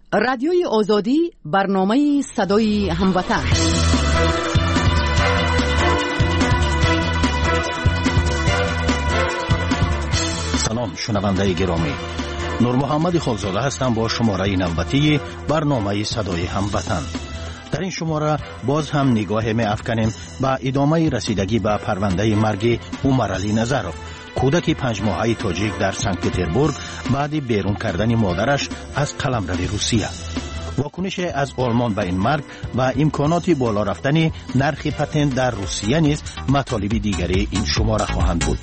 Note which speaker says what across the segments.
Speaker 1: رادیوی آزادی، برنامه صدای هموطن.
Speaker 2: سلام شنونده گرامی، نور محمد خالزاده هستم با شماره نوبتی برنامه صدای هموطن. در این شماره باز هم نگاه می افکنیم به ادامه رسیدگی به پرونده مرگ عمر علی نظرов، کودک 5 ماهه تاجیک در سنت پترزبورگ بعد بیرون کردن مادرش از قلمرو روسیه. واکنش از آلمان به این مرگ و امکانات بالا رفتن نرخ پتنت در روسیه نیز مطالب دیگری این شماره خواهند بود.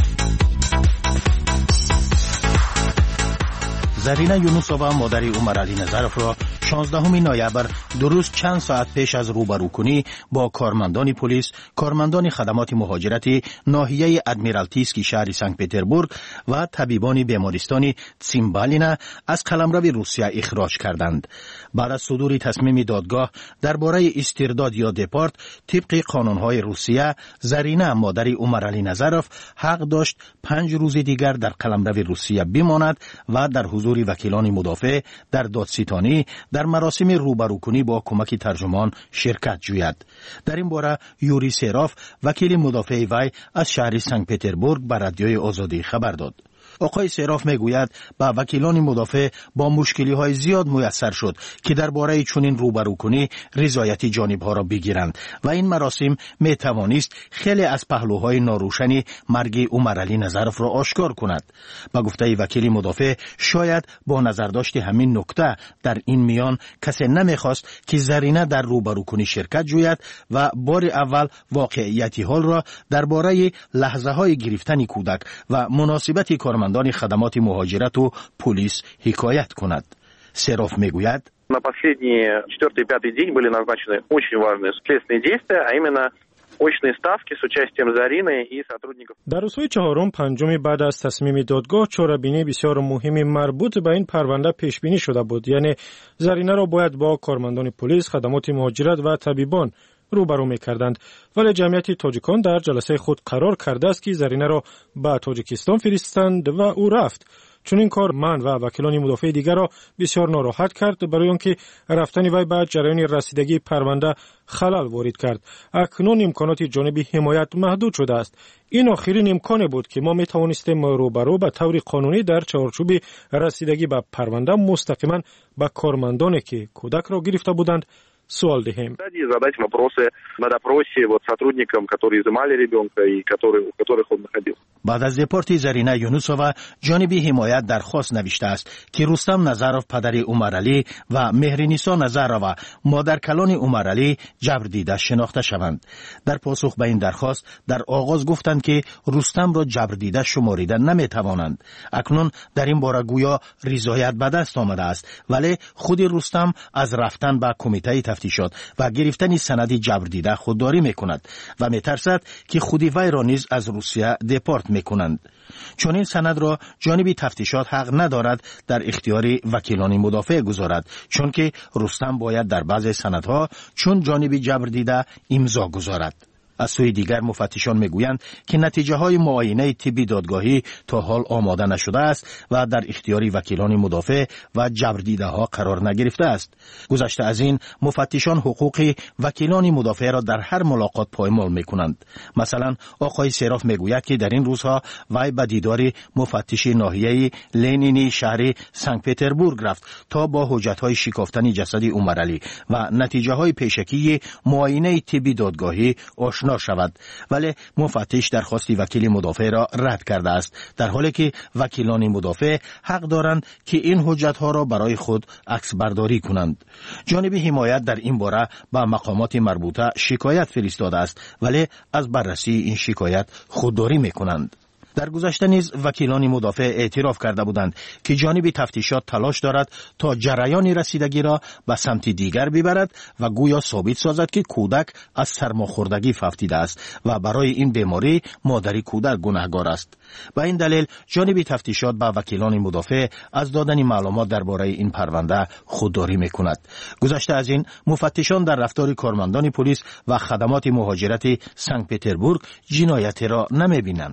Speaker 2: زرینه یونوسووا مادر عمر علی نظرов را 16 نوامبر درست چند ساعت پیش از روبروکنی با کارمندان پلیس، کارمندان خدمات مهاجرتی ناحیه ادمیرالتیسکی شهر سنت پترزبورگ و طبیبان بیمارستان تسیمبالینا از قلمرو روسیه اخراج کردند. بعد از صدور تصمیم دادگاه درباره استرداد یا دپارت طبق قانونهای روسیه، زرینه مادر عمر علی نظرov حق داشت 5 روز دیگر در قلمرو روسیه بماند و در حضور وکیلان مدافع در دادستانی در مراسم روبروکنی با کمک ترجمان شرکت جوید. در این باره یوری سراف، وکیل مدافع وی از شهر سنت پترزبورگ به رادیوی آزادی خبر داد. آقای سراف میگوید با وکیلان مدافع با مشکلی‌های زیاد میسر شد که درباره چنین روبروکنی رضایت جانب‌ها را بگیرند و این مراسم میتوانست خیلی از پهلوهای ناروشن مرگ عمر علی نظرov را آشکار کند. با گفته وکیل مدافع شاید با نظرداشت همین نکته در این میان کسی نمیخواست که زرینه در روبروکنی شرکت جوید و بار اول واقعیت حال را درباره لحظه‌های گرفتن کودک و مناسبت کارمندان خدمات مهاجرت و پلیس حکایت کند. سراف میگوید
Speaker 3: На последний 4-й 5-й день были назначены очень важные следственные действия, а именно очные ставки с участием Зарины и сотрудников.
Speaker 4: در روزهای 4 و 5 بعد از تصمیم دادگاه چاره‌بینی بسیار مهمی مربوط به این پرونده پیش بینی شده بود. یعنی زرینه را باید با کارمندان پلیس، خدمات مهاجرت و طبیبان روبرو می‌کردند، ولی جمعیت تاجیکان در جلسه خود قرار کرده است که زرینه را به تاجیکستان فرستند و او رفت. چون این کار من و وکیلان مدافع دیگر را بسیار ناراحت کرد، برای آنکه رفتن وی به جریان رسیدگی پرونده خلل وارد کرد. اکنون امکانات جانبی حمایت محدود شده است. این آخرین امکانی بود که ما می توانستیم روبرو به طور قانونی در چارچوب رسیدگی به پرونده مستقیما به کارمندانی که کودک را گرفته بودند سوال دهیم.
Speaker 3: Задать вопросы на допросе вот сотрудникам, которые изымали ребенка и у которых он находился.
Speaker 2: بعد از دپارت زرینه یونوسووا جانب حمایت درخواست نوشته است که رستم نظرov پدر عمر علی و مهرنیسا نظرova مادر کلان عمر علی جبر دیده شناخته شوند. در پاسخ به این درخواست در آغاز گفتند که رستم را جبر دیده شماریده نمیتوانند. اکنون در این باره گویا رضایت به دست آمده است، ولی خود رستم از رفتن به کمیته تفتیشات و گرفتن سند جبر دیده خودداری میکند و میترسد که خود وی را نیز از روسیه دپارت میکنند. چون این سند را جانب تفتیشات حق ندارد در اختیار وکیلان مدافع گذارد، چون که رستم باید در بعض سندها چون جانب جبر دیده امضا گذارد. از سوی دیگر مفتشان میگویند که نتیجه های معاینه طبی دادگاهی تا حال آماده نشده است و در اختیار وکیلان مدافع و جبردیده ها قرار نگرفته است. گذشته از این مفتشان حقوق وکیلان مدافع را در هر ملاقات پایمال میکنند. مثلا آقای سراف میگوید که در این روزها وی به دیدار مفتش ناحیه لنینی شهر سنت پترزبورگ رفت تا با حجت های شکافتن جسد عمر علی و نتیجه های پیشکی معاینه طبی دادگاهی آشنا شود، ولی مفتش درخواست وکیل مدافع را رد کرده است، در حالی که وکیلان مدافع حق دارند که این حجت ها را برای خود عکس برداری کنند. جانب حمایت در این باره به مقامات مربوطه شکایت فرستاده است، ولی از بررسی این شکایت خودداری میکنند. در گذشته نیز وکیلان مدافع اعتراف کرده بودند که جانب تفتیشات تلاش دارد تا جریان رسیدگی را به سمت دیگر ببرد و گویا ثابت سازد که کودک از سرماخوردگی فوتیده است و برای این بیماری مادر کودک گناهکار است. به این دلیل جانب تفتیشات با وکیلان مدافع از دادن معلومات درباره این پرونده خودداری میکند. گذشته از این مفتشان در رفتار کارمندان پلیس و خدمات مهاجرت سنت پترزبورگ جنایتی را نمیبینند.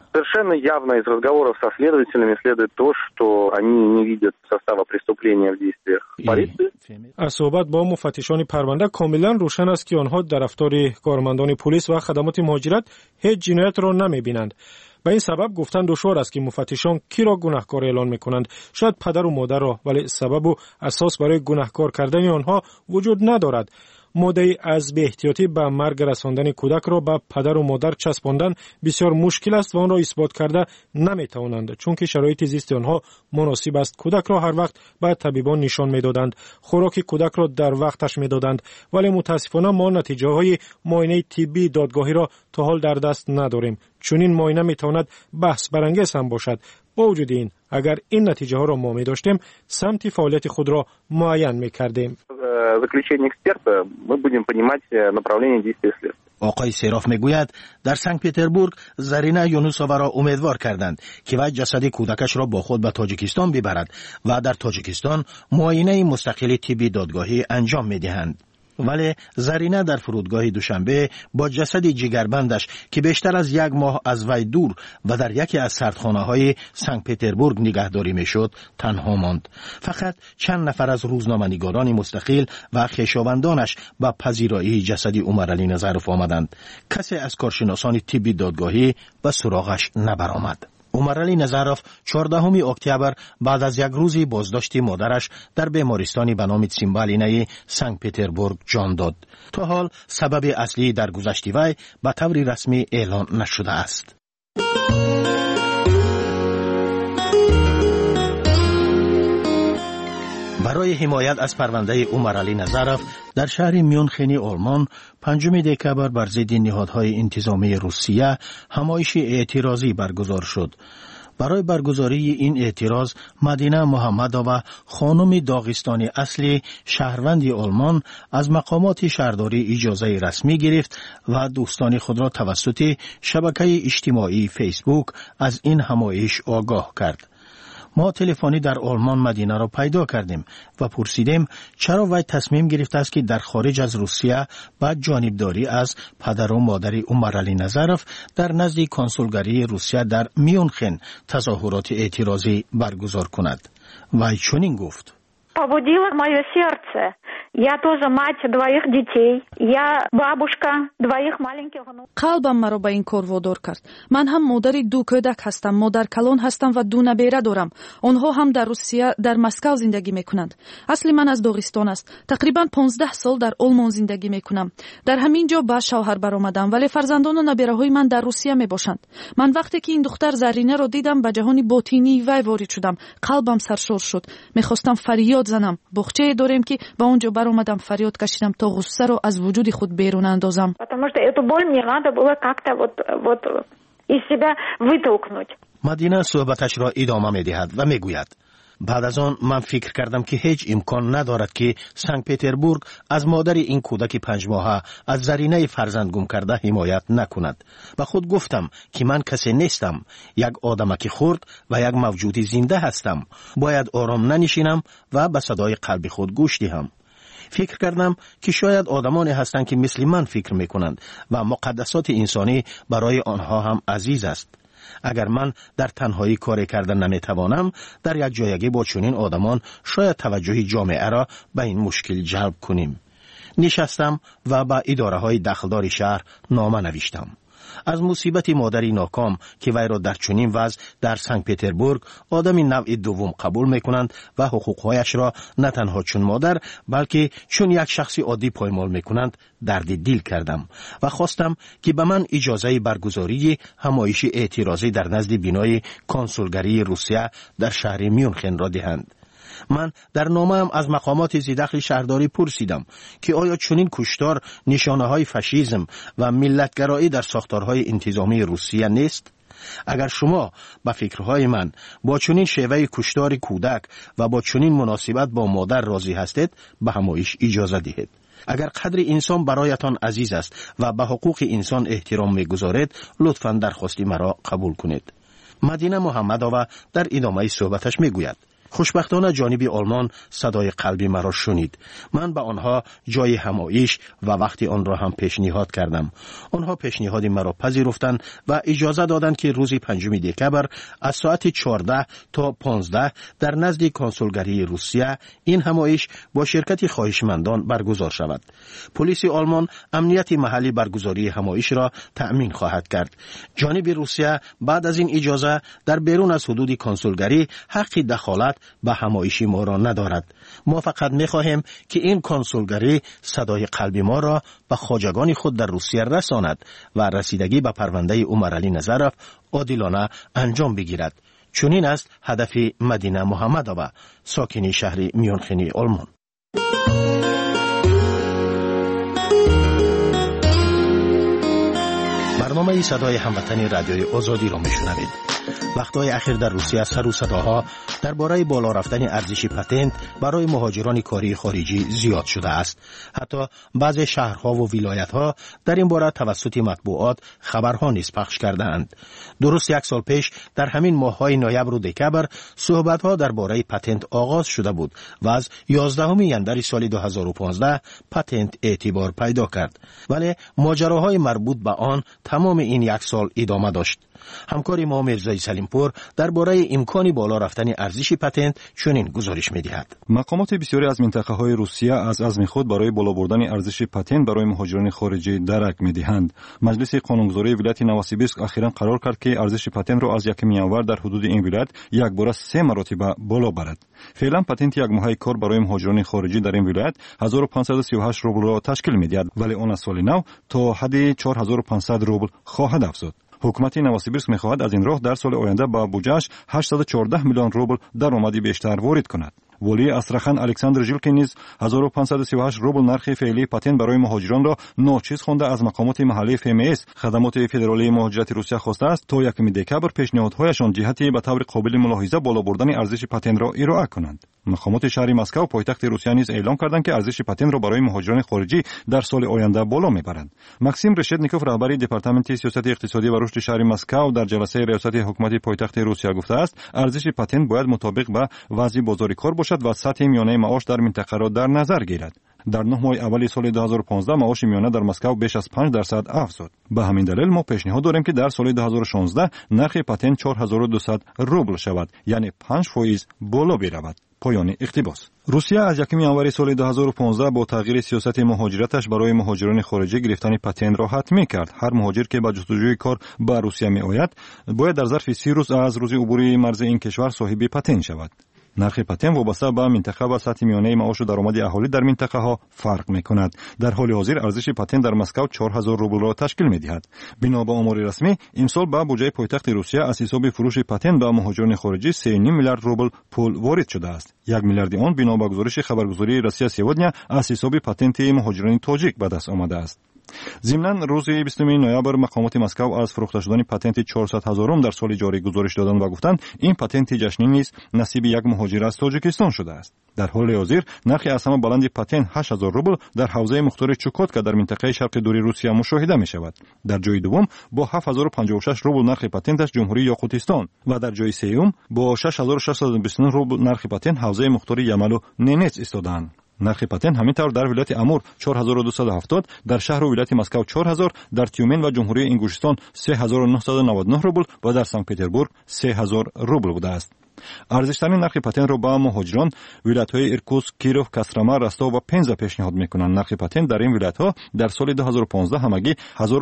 Speaker 3: Совершенно явно из разговоров со следователями следует то, что они не видят состава преступления в действиях полиции.
Speaker 4: از صحبت با مفتشان پرونده کاملا روشن است که آنها در رفتار کارمندان پلیس و خدمات مهاجرت هیچ جنایت را نمی‌بینند. به این سبب گفتن دشوار است که مفتشان کی را گناهکار اعلان می‌کنند. شاید پدر و مادر را، ولی سبب و اساس برای گناهکار کردن آنها وجود ندارد. مدعی از بی احتیاطی به مرگ رساندن کودک را به پدر و مادر چسباندن بسیار مشکل است و آن را اثبات کرده نمی‌توانند، چون که شرایط زیست آنها مناسب است. کودک را هر وقت به طبیبان نشان می‌دادند، خوراک کودک را در وقتش می‌دادند، ولی متاسفانه ما نتیجه‌های معاینه طبی دادگاهی را تا حال در دست نداریم. چون این معاینه می‌تواند بحث برانگیز هم باشد. با وجود این، اگر این نتیجه ها را ما می‌داشتیم، سمت فعالیت خود را معین می‌کردیم.
Speaker 3: Заключение эксперта мы будем понимать направление действия следствия.
Speaker 2: آقای سیراف میگوید در سنت پتربورگ زرینه یونوسووا را امیدوار کردند که وی جسد کودکش را با خود به تاجیکستان ببرد و در تاجیکستان معاینه مستقل طبی دادگاهی انجام می‌دهند. ولی زرینه در فرودگاه دوشنبه با جسد جگربندش که بیشتر از 1 ماه از وی دور و در یکی از سردخانه‌های سنت پتربورگ نگهداری میشد تنها ماند. فقط چند نفر از روزنامه‌نگاران مستقل و خویشاوندانش به پذیرایی جسد عمرعلی نظرف آمدند. کسی از کارشناسان طبی دادگاهی به سراغش نبرآمد. عمرعلی نظرف 14 اکتبر بعد از 1 روز بازداشت مادرش در بیمارستانی به نام تسیمبالینه سنت پتربورگ جان داد. تا حال سبب اصلی درگذشت وی به طور رسمی اعلان نشده است. برای حمایت از پرونده عمرعلی نظرف در شهر میونخن آلمان 5 دکبر بر ضد نهادهای انتظامی روسیه همایش اعتراضی برگزار شد. برای برگزاری این اعتراض مدینه محمدova خانم داغستانی اصلی شهروند آلمان از مقامات شهرداری اجازه رسمی گرفت و دوستان خود را توسط شبکه اجتماعی فیسبوک از این همایش آگاه کرد. ما تلفنی در آلمان مدینه را پیدا کردیم و پرسیدیم چرا وی تصمیم گرفته است که در خارج از روسیه با جانبداری از پدر و مادر عمرعلی نظرف در نزد کنسولگری روسیه در میونخن تظاهرات اعتراضی برگزار کند. وی چنین گفت:
Speaker 5: Побудило мое сердце. Я тоже мать 2 детей. Я бабушка 2 маленьких внуков.
Speaker 6: قلبم مرا به این کار وادار کرد. من هم مادر 2 کودک هستم، مادر کلان هستم و 2 نبیره دارم. آنها هم در روسیه در مسکو زندگی میکنند. اصل من از داغستان است. تقریبا 15 سال در آلمان زندگی میکنم. در همین جا با شوهر برآمدم، ولی فرزندان و نبیره های من در روسیه میباشند. من وقتی که این دختر زرینه را دیدم به جهان باطنی وی وارد شدم. قلبم سرشار شد. میخواستم فریاد زنم. بخچه داریم که با اونجا برآمدم، فریاد کشیدم تا غصه رو از وجود خود بیرون اندازم.
Speaker 5: Потому что эту боль мне надо было как-то вот из себя вытолкнуть.
Speaker 2: مدینه صحبتش را ادامه می‌دهد و میگوید: بعد از آن من فکر کردم که هیچ امکان ندارد که سنت پتربورگ از مادر این کودک 5 ماهه از زرینه فرزند گم کرده حمایت نکند. با خود گفتم که من کسی نیستم، یک آدمک خرد و یک موجود زنده هستم. باید آرام ننشینم و به صدای قلب خود گوش دهم. فکر کردم که شاید آدمانی هستند که مثل من فکر میکنند و مقدسات انسانی برای آنها هم عزیز است. اگر من در تنهایی کاری کردن نمیتوانم، در یک جایگی با چنین آدمان شاید توجه جامعه را به این مشکل جلب کنیم. نشستم و با اداره های دخلدار شهر نامه نوشتم. از مصیبت مادری ناکام که وی را در چنین وضع در سنت پتربورگ آدم نوع دوم قبول میکنند و حقوقهایش را نه تنها چون مادر بلکه چون یک شخص عادی پایمال میکنند درد دل کردم و خواستم که به من اجازه برگزاری همایش اعتراضی در نزد بینای کنسولگری روسیه در شهر میونخن را دهند. من در نامه‌ام از مقامات زیدخل شهرداری پرسیدم که آیا چنین کشتار نشانه‌های فاشیسم و ملتگرایی در ساختارهای انتظامی روسیه نیست؟ اگر شما با فکرهای من با چنین شیوه کشتار کودک و با چنین مناسبت با مادر راضی هستید، به همایش اجازه دهید. اگر قدر انسان برایتان عزیز است و به حقوق انسان احترام می‌گذارید، لطفاً درخواست مرا قبول کنید. مدینه محمدova در ادامه صحبتش میگوید: خوشبختانه جانب آلمان صدای قلبی مرا شنید. من به آنها جای همایش و وقتی آن را هم پیشنهاد کردم. آنها پیشنهاد مرا پذیرفتند و اجازه دادند که روز 5 دکبر از ساعت 14 تا 15 در نزد کنسولگری روسیه این همایش با شرکت خواهشمندان برگزار شود. پلیس آلمان امنیت محلی برگزاری همایش را تأمین خواهد کرد. جانب روسیه بعد از این اجازه در بیرون از حدود کنسولگری حق دخالت به همایش ما را ندارد. ما فقط می‌خواهیم که این کنسولگری صدای قلبی ما را به خواجگان خود در روسیه رساند و رسیدگی به پرونده عمرعلی نظرف عادلانه انجام بگیرد. چنین است هدف مدینه محمدآباد، ساکنی شهر میونخنی آلمان. برنامه صدای هموطنی رادیوی آزادی را میشنوید. وقتهای اخیر در روسیه سر و صداها درباره بالا رفتن ارزش پتنت برای مهاجران کاری خارجی زیاد شده است. حتی بعضی شهرها و ولایت‌ها در این باره توسط مطبوعات خبرها نیز پخش کردند. درست 1 سال پیش در همین ماه‌های نوامبر و دکبر صحبت‌ها درباره پتنت آغاز شده بود و از 11 ژانویه سال 2015 پتنت اعتبار پیدا کرد. ولی ماجراهای مربوط به آن تمام این 1 سال ادامه داشت. همکار ما میرزای سلیمپور درباره امکان بالا رفتن ارزش پتنت چنین گزارش می‌دهد.
Speaker 7: مقامات بسیاری از منطقه‌های روسیه از عزم خود برای بالا بردن ارزش پتنت برای مهاجران خارجی درک می‌دهند. مجلس قانونگذاری ولایت نووسیبیرسک اخیراً قرار کرد که ارزش پتنت را از 1 ژانویه در حدود این ولایت یک بار 3 مرتبه بالا برد. فعلا پتنت یک ماهه کار برای مهاجران خارجی در این ولایت 1538 روبل را تشکیل می‌دهد، ولی آن از سال نو تا حد 4500 روبل خواهد افزود. حکومت نووسیبیرسک می‌خواهد از این راه در سال آینده با بودجه‌اش 814 میلیون روبل درآمد بیشتر وارد کند. ولی استراخان الکساندر ژیلکین نیز 1538 روبل نرخ فعلی پتنت برای مهاجران را ناچیز خوانده از مقامات محلی FMS خدمات فدرالی مهاجرت روسیه خواسته است تا 1 دکبر پیشنهادهایشان جهتی به طور قابل ملاحظه بالا بردن ارزش پتنت را ارائه کنند. مقامات شهر مسکو پایتخت روسیه نیز اعلام کردند که ارزش پتنت را برای مهاجران خارجی در سال آینده بالا میبرند. ماکسیم رشدنیکوف رهبر دپارتمنت سیاست اقتصادی و رشد شهر مسکو در جلسه ریاست حکومت پایتخت روسیه گفته است ارزش پتنت باید مطابق با وضع بازار کار باشد و سطح میانه معاش در منطقه را در نظر گیرد. در 9 ماه اول سال 2015 معاش میانه در مسکو بیش از 5% افزود. به همین دلیل ما پیشنهاد داریم که در سال 2016 نرخ پتنت 4200 روبل شود، یعنی 5% بالا برود. پایان اقتباس. روسیه از 1 ژانویه سال 2015 با تغییر سیاست مهاجرتش برای مهاجران خارجی گرفتن پتنت را حتمی کرد. هر مهاجر که به جستجوی کار به روسیه می آید باید در ظرف 30 روز از روز عبور مرز این کشور صاحب پتنت شود. نرخ پتنت وابسته به منطقه و سطح میانه معاش و درآمد اهالی در منطقه ها فرق می کند. در حال حاضر ارزش پتنت در مسکو 4000 روبل را تشکیل می دهد. بنا به آمار رسمی امسال به بودجه پایتخت روسیه از حساب فروش پتنت به مهاجران خارجی 3.5 میلیارد روبل پول وارد شده است. 1 میلیارد آن بنا به گزارش خبرگزاری روسیه سیودنیا از حساب پتنت مهاجران تاجیک به دست آمده است. ضمناً روز 20 نوامبر مقامات مسکو از فروخته شدن پتنت 400,000 در سال جاری گزارش دادند و گفتند این پتنت جشنی نیست، نصیب یک مهاجر از تاجیکستان شده است. در حال حاضر نرخ از همه بلند پتنت 8000 روبل در حوزه مختار چوکاتکا در منطقه شرق دوری روسیه مشاهده می شود. در جای دوم با 7056 روبل نرخ پتنتش جمهوری یاقوتستان و در جای سوم با 6629 روبل نرخ پتنت حوزه مختار یمل و نینتس ایستادند. نرخ پتنت همینطور در ولایت امور 4270، در شهر و ولایت مسکو 4000، در تیومن و جمهوری انگوشتان 3999 روبل و در سنت پتربورگ 3000 روبل بوده است. ارزش‌ترین نرخ پتنت را با مهاجران ولایت‌های ایرکوتسک، کیروف، کاسترما، رستاو و پنزا پیشنهاد می‌کنند. نرخ پتنت در این ولایت‌ها در سال 2015 همگی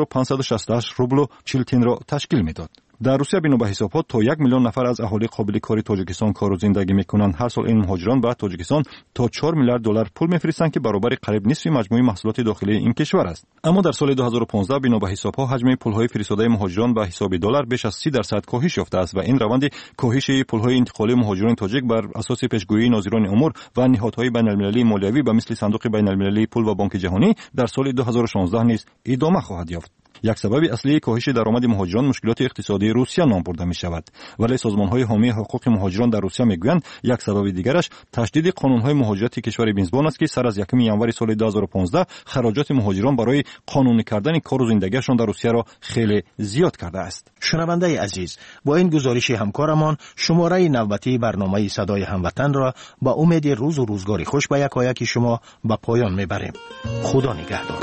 Speaker 7: 1568 روبل و 40 تن را تشکیل می‌داد. در روسیه بنا به حسابات تا 1 میلیون نفر از اهالی قابل کاری تاجیکستان کار و زندگی می‌کنند. هر سال این مهاجران به تاجیکستان تا 4 میلیارد دلار پول می‌فرستند که برابر قریب نصف مجموع محصولات داخلی این کشور است. اما در سال 2015 بنا به حساب‌ها حجم پول‌های فرستاده مهاجران به حساب دلار بیش از 30% کاهش یافته است و این روند کاهش پول‌های انتقالی مهاجران تاجیک بر اساس پیشگویی ناظران امور و نهادهای بین‌المللی مالیوی به مثل صندوق بین‌المللی پول و بانک جهانی در سال 2016 نیز ادامه خواهد یافت. یک سبب اصلی کاهش درآمد مهاجران مشکلات اقتصادی روسیه نام برده می شود. ولی سازمان‌های حامی حقوق مهاجران در روسیه میگویند یک سبب دیگرش تشدید قانون‌های مهاجرت کشور میزبان است که سر از 1 ژانویه سال 2015 خراجات مهاجران برای قانونی کردن کار و زندگیشان در روسیه را خیلی زیاد کرده است.
Speaker 2: شنونده عزیز، با این گزارش همکارمان شماره نوبتی برنامه صدای هموطن را با امید روز و روزگاری خوش به یکایک شما به پایان میبریم. خدا نگهدار.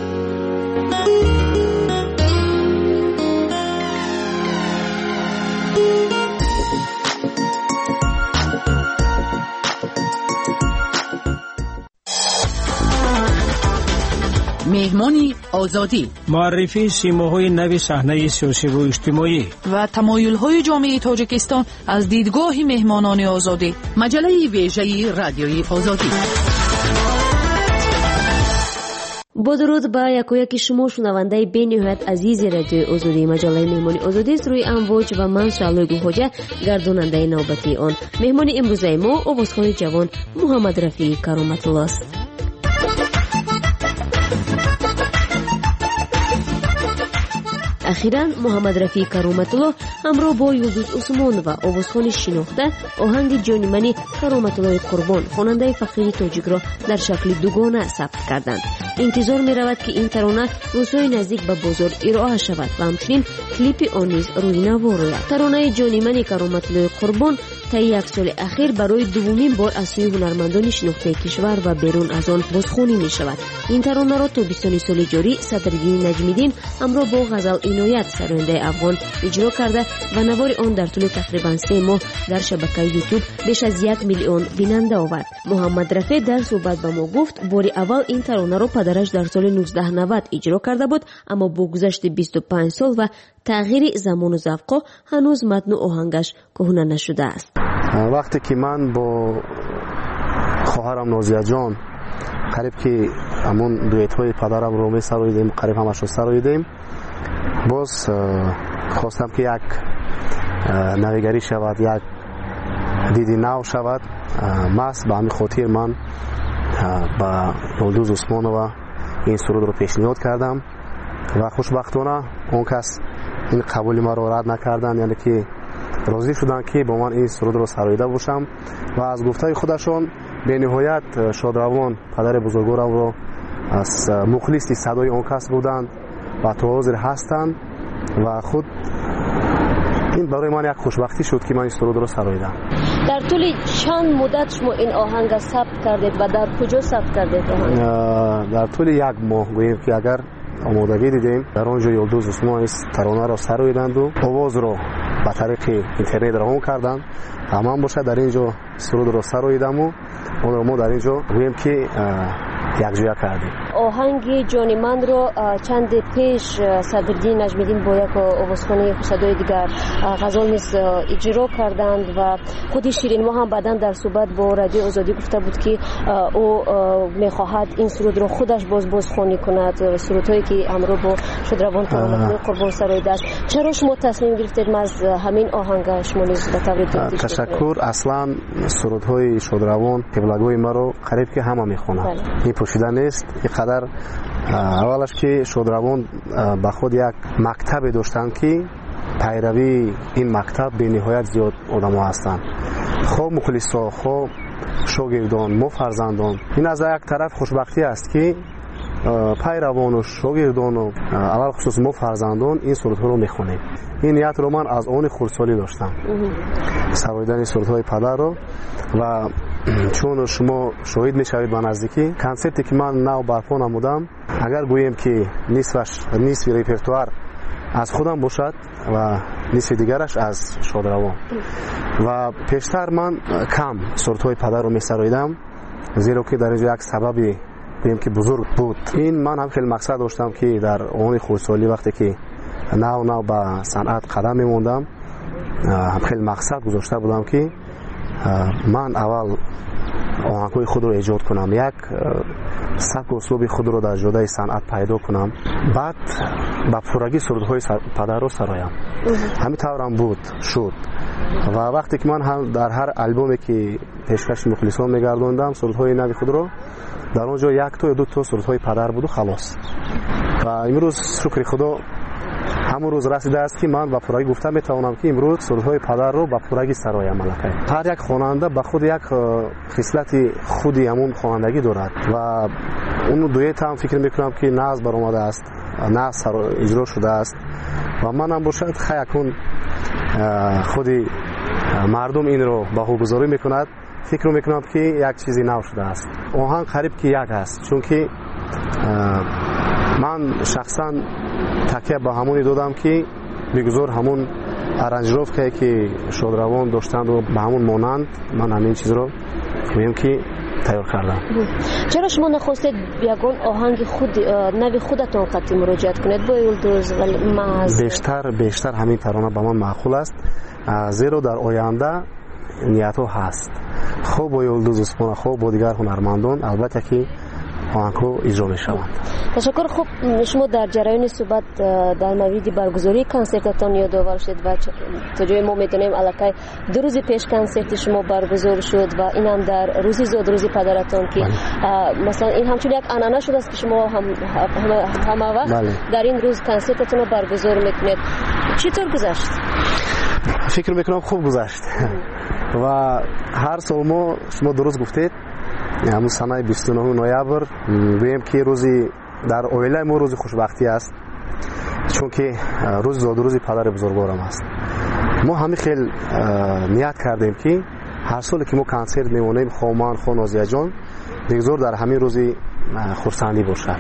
Speaker 1: مهمانی آزادی،
Speaker 8: معرفی سیماهای نو صحنه سیاسی و اجتماعی
Speaker 6: و تمایل‌های جامعه تاجیکستان از دیدگاه مهمانان آزادی.
Speaker 1: مجله ویژه رادیوی آزادی.
Speaker 9: با درود به یکایک شما شنونده بین‌نهایت عزیز رادیوی آزادی. مجله مهمانی آزادی است روی امواج و من شعله گوهجه گرداننده نوبتی آن. مهمان امروزه ما آوازخوان جوان محمد رفیع کرامت الله است. اخیراً محمد رفیع کرامت الله همراه با یلدوز عثمان و آوازخوان شناخته آهنگ جان من کرامت الله قربان خواننده فقیر تاجیک را در شکل دوگانه ثبت کردند. انتظار می رود که این ترانه روزهای نزدیک به بازار ارائه شود و همچنین کلیپ آن نیز روی نوا روید. ترانه جان من کرامت الله قربان طی یک سال اخیر برای دومین بار از سوی هنرمندان شناخته کشور و بیرون از آن بازخوانی می شود. این ترانه را تابستان سال جاری صدرالدین نجمیدین همراه با غزل عنایت سرآینده افغان اجرا کرده و نوار آن در طول تقریبا 3 ماه در شبکه یوتیوب بیش از 1 میلیون بیننده آورد. محمد رفیع در صحبت با ما گفت بار اول این ترانه را پدرش در سال 1990 اجرا کرده بود، اما با گذشت 25 سال و تغییر زمان و ذوق هنوز متن و آهنگش کهنه نشده است.
Speaker 10: وقتی که من با خواهرم نازیه جان قریب که همون دویت های پدرم رو می سراییدیم، قریب همش رو سراییدیم، باز خواستم که یک نویگری شود، یک دیدی نو شود. ماست به همین خاطر من با یلدوز عثمان و این سرود رو پیشنهاد کردم و خوشبختانه اون کس این قبولی ما رو رد نکردن، یعنی که راضی شدن که با من این سرود رو سراییده باشم و از گفته خودشون به نهایت شادروان پدر بزرگوارم رو از مخلصی صدای اون کس بودند و تا حاضر هستند و خود این برای من یک خوشبختی شد که من این سرود رو سراییدم.
Speaker 9: در طول چند مدت شما این آهنگ ثبت کردید و در کجا ثبت کردید آهنگ؟
Speaker 10: در طول 1 ماه گوییم که اگر آمادگی دیدیم در آنجا یلدوز عثمان ترانه را سراییدند و آواز رو به طریق اینترنت روان کردند. همان باشه در اینجا سرود رو سراییدم و اون رو ما در اینجا گوییم که یکجا کردیم.
Speaker 9: آهنگ جان من رو چند پیش صدرالدین نجمیدین با یک آوازخوان صدای دیگر غزل نیز اجرا کردند و خود شیرین ما هم بعداً در صحبت با رادیو آزادی گفته بود که او میخواهد این سرود رو خودش بازخوانی کند، سرودهایی که همراه با شادروان کرامت قربان سراییده است. چرا شما تصمیم گرفتید از همین آهنگ شما نیز به طور دیگه؟
Speaker 10: تشکر. اصلا سرودهای شادروان قبلگوی ما رو قریب که همه میخونند، این پوشیده نیست. اینقدر اولش که شادروان با خود یک مکتب داشتن که پیروی این مکتب به نهایت زیاد آدم ها هستند، خوب مخلصا، خوب شاگردان، ما فرزندان. این از یک طرف خوشبختی است که پیروان و شاگردان و اول خصوص ما فرزندان این سرودها رو میخونیم. این نیت رو من از اون خردسالی داشتم، سراییدن سرودهای پدر رو، و چون شما شاهد میشوید به نزدیکی کنسپتی که من نو برپا نمودم، اگر گوییم که نصف ریپرتوار از خودم باشد و نصف دیگرش از شادروان و پیشتر من کم سرودهای پدر رو میسراییدم، زیرا که در اینجا یک سببی گوییم که بزرگ بود. این من هم خیلی مقصد داشتم که در اون خردسالی وقتی که نو به صنعت قدم میموندم هم خیلی مقصد گذاشته بودم که من اول آهنگ‌های خود رو ایجاد کنم، یک سبک و اسلوب خود رو در جوده صنعت پیدا کنم، بعد با پورگی سرودهای پدر رو سرایم. همین طورم بود شد و وقتی که من هم در هر البومی که پیشکش مخلصان میگردوندم سرودهای نوی خود رو، در اونجا 1 تا یا 2 تا سرودهای پدر بود و خلاص. و امروز شکر خدا همون روز رسیده است که من با پورگی گفته میتوانم که امروز سرودهای پدر رو با پورگی سرای عمل کنم. هر یک خواننده به خود یک خصلت خودی همون خوانندگی دارد و اون دویت هم فکر میکنم که ناز برآمده است، ناز اجرا شده است و من هم باشد خیلی خودی مردم این رو بهوگذاری میکند. فکر میکنم که یک چیزی نو شده است. آهنگ قریب که یک است، چون که من شخصا تکیه به همونی دادم که بگذار همون ارنجروف که شادروان داشتند و به همون مانند من همین چیز رو میگم که تیار کردم.
Speaker 9: چرا شما نخواستید یگان آهنگ خود نوی خودتون قطعی مراجعت کنید با یلدوز و محض؟
Speaker 10: بیشتر همین ترانه به من معقول است، زیرا در آینده نیت ها هست. خوب با یلدوز اسپانا، خوب با دیگر هنرمندان البته که آهنگ‌ها اجرا می‌شوند.
Speaker 9: تشکر. خوب شما در جریان صحبت در مورد برگزاری کنسرتتان یادآور شد و تا جای ما می‌دونیم الکی 2 روز پیش کنسرت شما برگزار شد و این هم در روزی زاد روزی پدرتان که مثلا این همچون یک عنعنه شده است که شما همه وقت در این روز کنسرتتان رو برگزار می‌کنید. چطور گذشت؟
Speaker 10: فکر می‌کنم خوب گذشت و هر سال ما شما درست گفتید همون سنه 29 نوامبر بگیم که روزی در اویله ما روز خوشبختی است، چون که روز زاد روزی پدر بزرگوارم است. ما همین خیلی نیت کردیم که هر سال که ما کنسرت میمونیم خومان خو نازیه جان بگذار در همین روزی خرسندی باشد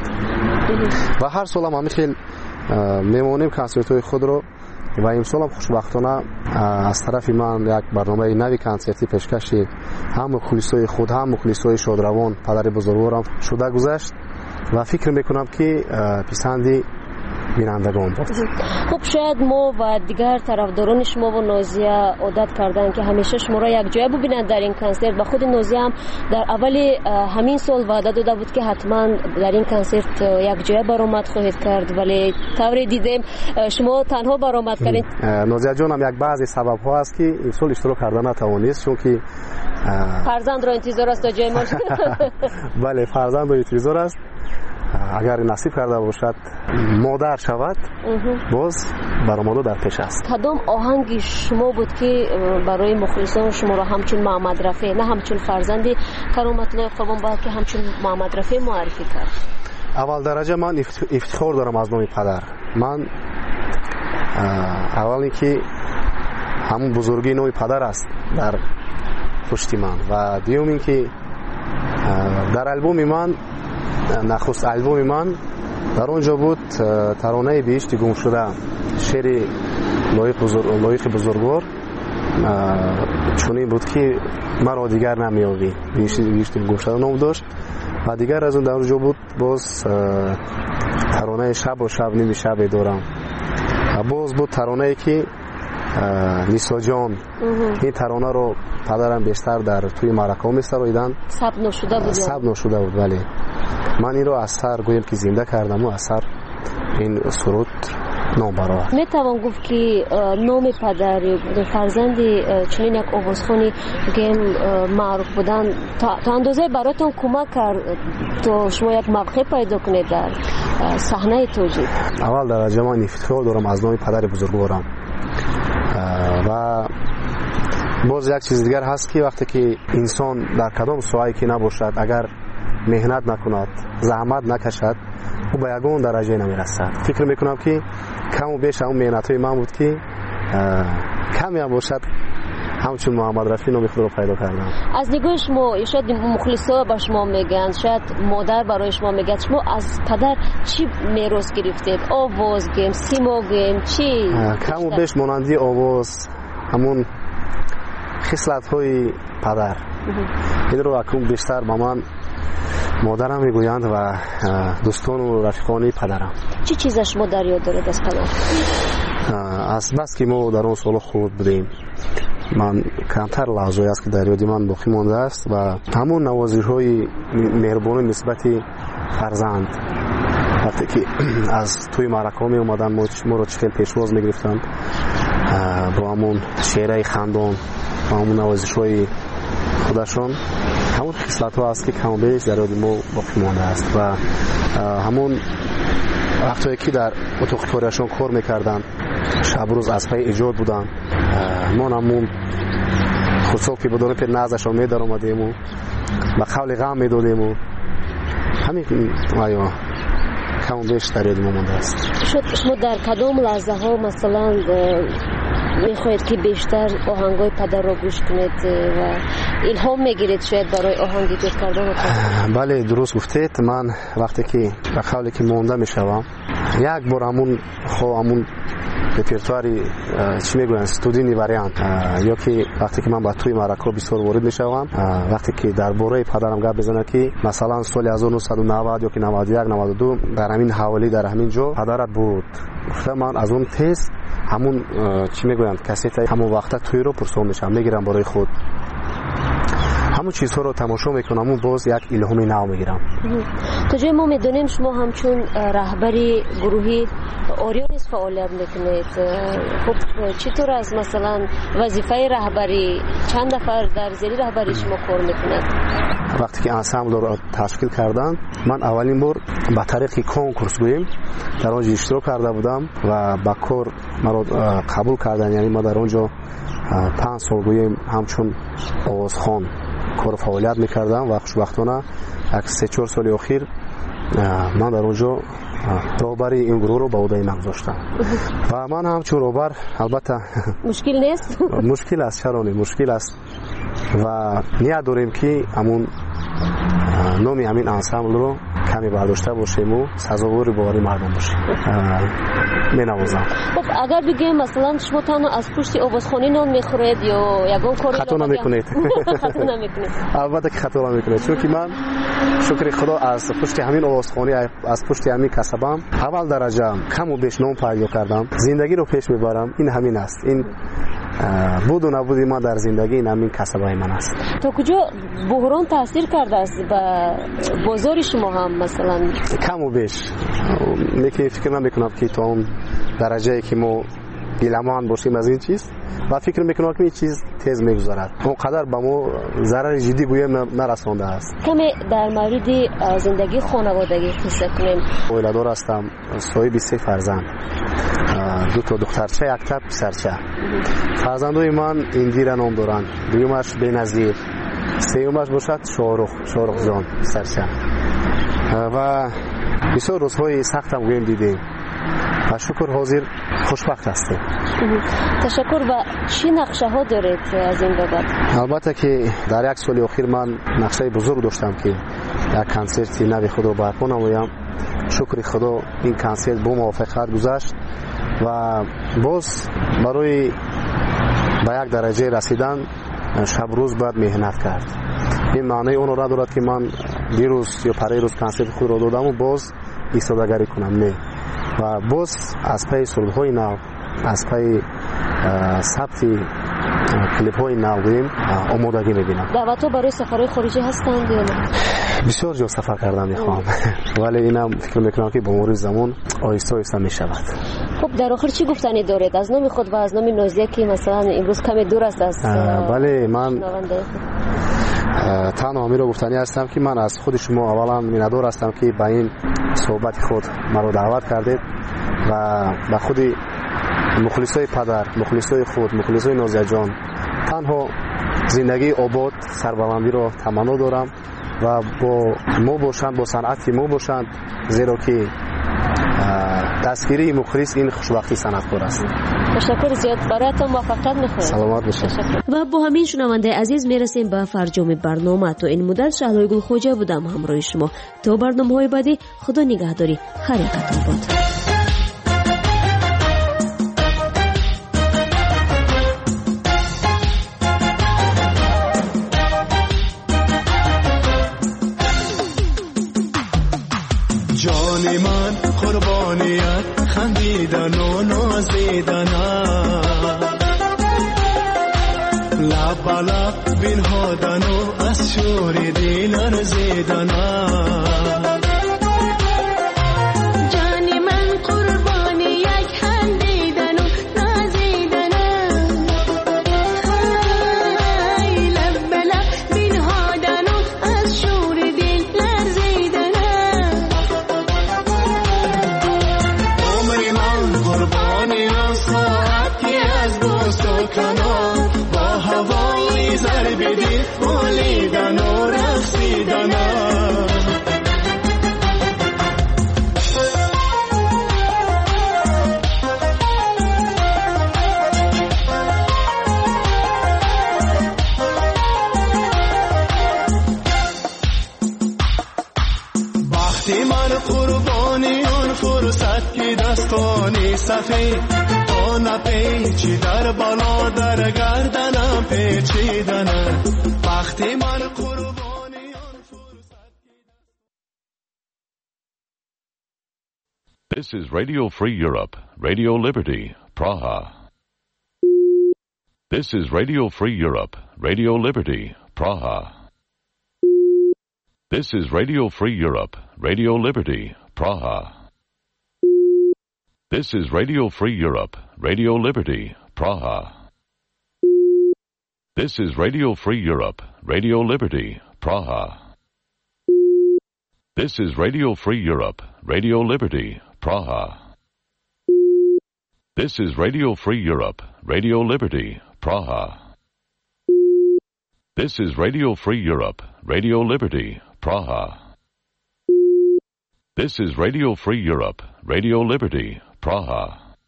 Speaker 10: و هر سال هم همین خیلی میمونیم کنسرت های خود رو و امسال هم خوشبختانه از طرف من یک برنامه نوی کنسرتی پیشکشی هم مخلصای خود هم مخلصای شادروان پدر بزرگوارم شده گذشت و فکر میکنم که پسندی بینندگان بود.
Speaker 9: خب شاید ما و دیگر طرفداران شما و نازیه عادت کردن که همیشه شما را یک جای ببینند در این کنسرت و خود نازیه هم در اول همین سال وعده داده بود که حتما در این کنسرت یک جای برآمد خواهید کرد، ولی طوری دیدیم شما تنها برآمد کردید.
Speaker 10: نازیه جان هم یک بعضی سبب ها است که این سال اشتراک کردن نتوانست، چون که
Speaker 9: فرزند را انتظار است تا جای ما.
Speaker 10: بله فرزند را انتظار است، اگر نصیب کرده باشد مادر شود باز برآمده در پیش است.
Speaker 9: کدام آهنگ شما بود که برای مخلصان شما را همچون محمد رفیع نه همچون فرزندی کرامت الله قربان بلکه همچون محمد رفیع معرفی کرد؟
Speaker 10: اول درجه من افتخار دارم از نام پدر. من اول اینکه همون بزرگی نام پدر است در پشت من و دیوم اینکه در البوم من نخست البوم من در اونجا بود ترانه بهشت گم شده، شعر لایق بزرگوار چون بود که مرا دیگر نمیابی، بهشت گم شده نام داشت و دیگر از اون در اونجا بود باز ترانه شب و شب نمی شب دارم و باز بود ترانه که نیسا جان. این ترانه رو پدرم بیشتر در توی معرکه می سراییدن، سب نشده بود ولی من این رو از سر گویم که زنده کردم و از سر این سرود نام برآورد.
Speaker 9: می توان گفت که نام پدر فرزندی چنین یک آوازخوانی گیم معروف بودن تا اندازه براتون کمک کرد تا شما یک موقع پیدا کنید در صحنه توجیه؟
Speaker 10: اول درجه من افتخار دارم از نام پدر بزرگوارم و باز یک چیز دیگر هست که وقتی که انسان در کدام ساحه‌ای که نباشد اگر مهنت نکند زحمت نکشد او به یگان درجه نمیرسد. فکر میکنم که کم و بیش اون مهنت‌های من بود که کمی هم باشد همچون محمد رفیع نام خود رو پیدا کردم.
Speaker 9: از نگاه شما شاید مخلصا به شما میگن، شاید مادر برای شما میگه، شما از پدر چی میراث گرفتید؟ آواز گیم، سیما گیم، چی؟
Speaker 10: کم و بیش مانندی آواز همون خصلت‌های پدر. این رو اکنون بیشتر با من مادرم میگویند و دوستان و رفیقانی پدرم.
Speaker 9: چی چیز شما در یاد دارید از پدر؟
Speaker 10: از بس که ما در اون سال خود بودیم من کمتر لحظه‌ای است که در یاد من باقی مانده است و همون نوازش‌های مهربانی نسبت فرزند وقتی که از توی معرکه می اومدن ما رو چخیل پیشواز میگرفتن با همون شعرهای خندان و همون نوازش‌های خودشون همون خصلت ها است که کم و بیش در یاد ما باقی مانده است و همون وقتی که در اتاق کاریشان کار میکردن شب روز از پای ایجاد بودن ما همون خصوصا که بدون پیر نازشان میدار آمدیم و به قول غم میدادیم و همین آیا کم و بیش در یاد ما مانده است.
Speaker 9: شما در کدام لحظه ها مثلا میخواید که بیشتر آهنگای پدر را گوش کنید و الهام میگیرید شاید برای آهنگ ایجاد کردن؟
Speaker 10: بله درست گفتید. من وقتی که به قولی که مونده میشوم یک بار همون رپرتواری چی میگوین استودیوی واریانت یا که وقتی که من با توی معرکه بسیار وارد میشوم وقتی که درباره پدرم گپ بزنه که مثلا سال 1990 یا که 91 92 در همین حوالی در همین جا پدرت بود گفتم من از اون تست همون چی میگوین کاست همون وقتا توی رو پرسون میشم میگیرم برای خود همون چیزها رو تماشا میکنم و باز یک الهامی نو میگیرم.
Speaker 9: تا جای ما میدونیم شما همچون رهبری گروهی اوریونیس فعالیت میکنید. خب چطور از مثلا وظیفه رهبری چند نفر در زیر رهبری شما کار میکنند؟
Speaker 10: وقتی که انسامبل رو تشکیل کردن من اولین بار با طریق کنکورس گوییم در اونجا اشتراک کرده بودم و با کار مرا قبول کردن. یعنی ما در اونجا 5 سال گوییم همچون آوازخوان کار فعالیت میکردم و خوشبختانه 3-4 سال اخیر من در اونجا رهبری این گروه رو به عهده من گذاشتم و من همچون رهبر البته
Speaker 9: مشکل نیست.
Speaker 10: مشکل است، چرا نه مشکل است و نیت داریم که همون نامی همین انسامبل رو کمی برداشته باشیم و سزاوار باوری مردم باشیم. مینوازم.
Speaker 9: خب اگر بگیم مثلا شما تنها از پشت آوازخوانی نان میخورید یا یگان کاری
Speaker 10: خطا نمیکنید؟
Speaker 9: خطا نمیکنید.
Speaker 10: البته که خطا نمیکنید چون که من شکر خدا از پشت همین آوازخوانی از پشت همین کسبم اول درجه کم و بیش نام پیدا کردم، زندگی رو پیش میبرم. این همین است. این بود و نبودی ما در زندگی این همین کسبای من است.
Speaker 9: تا کجا بحران تاثیر کرده است به بازار شما هم مثلا؟
Speaker 10: کم و بیش میگه فکر نمیکنم که تا اون درجه که ما گیلمان باشیم از این چیز و فکر میکنم که این چیز تیز میگذرد اونقدر به ما ضرر جدی گویم نرسانده است.
Speaker 9: کمی در مورد زندگی خانوادگی قصه کنیم.
Speaker 10: اولادار هستم، صاحب 3 فرزند، 2 تا دخترچه، 1 تا پسرچه. فرزندای من اندیره نام دارند، دومش بنظیر، سومش باشد شاهرخ جان پسرچه و بسیار روزهای سختم گویم دیدیم و شکر حاضر خوشبخت هستیم.
Speaker 9: تشکر. و چی نقشه ها دارید از این بابت؟
Speaker 10: البته که در 1 سال اخیر من نقشه بزرگ داشتم که یک کنسرت نوی خود رو برپا نمایم. شکر خدا این کنسرت با موفقیت گذشت و باز برای به یک درجه رسیدن شب روز باید مهنت کرد. این معنی اون را دارد که من دیروز یا پریروز کنسرت خود را دادم و باز ایستادگری کنم نه و باز از پی سرودهای نو، از پی ثبت کلیپ های نو آمادگی میبینم.
Speaker 9: دعوت ها برای سفرهای خارجی هستند یا نه؟
Speaker 10: بسیار جا سفر کردم میخوام ولی اینم فکر میکنم که با مرور زمان آهسته آهسته میشود.
Speaker 9: خب در آخر چی گفتنی دارید از نام خود و از نام نازیه که مثلا امروز کمی دور است از
Speaker 10: بله من تنها همین رو گفتنی هستم که من از خود شما اولا میندار هستم که به این صحبت خود مرا دعوت کردید و به خود مخلصای پدر، مخلصای خود، مخلصای نازیه جان تنها زندگی آباد سربلندی رو تمنا دارم و با ما باشند، با صنعت ما باشند، زیرا که دستگیری مخلص این خوشبختی صنعتکار است.
Speaker 9: تشکر زیاد. برایتان موفقیت می‌خوایم.
Speaker 10: سلامت باشید.
Speaker 9: و با همین شنونده عزیز میرسیم به فرجام برنامه. تو این مدت شهلای گل خوجه بودم همراه شما. تا برنامه‌های بعدی خدا نگهداری. خیرتون باد.
Speaker 11: جان من قربانیت خندیدن و نازیدن لب لب بنهادن و از شور دل ارزیدن
Speaker 12: جان من قربانیت خندیدن و نازیدن لب لب بنهادن و
Speaker 11: فرصت کی دستانی سفید تا نپیچی در بالا در گردنم پیچیدنه وقتی من قربانی آن فرصت.
Speaker 13: This is Radio Free Europe, Radio Liberty, Praha. This is Radio Free Europe, Radio Liberty, Praha. This is Radio Free Europe, Radio Liberty, Praha. This is Radio Free Europe, Radio Liberty, Praha. This is Radio Free Europe, Radio Liberty, Praha. This is Radio Free Europe, Radio Liberty, Praha. This is Radio Free Europe, Radio Liberty, Praha. This is Radio Free Europe, Radio Liberty, Praha. This is Radio Free Europe, Radio Liberty, Praha.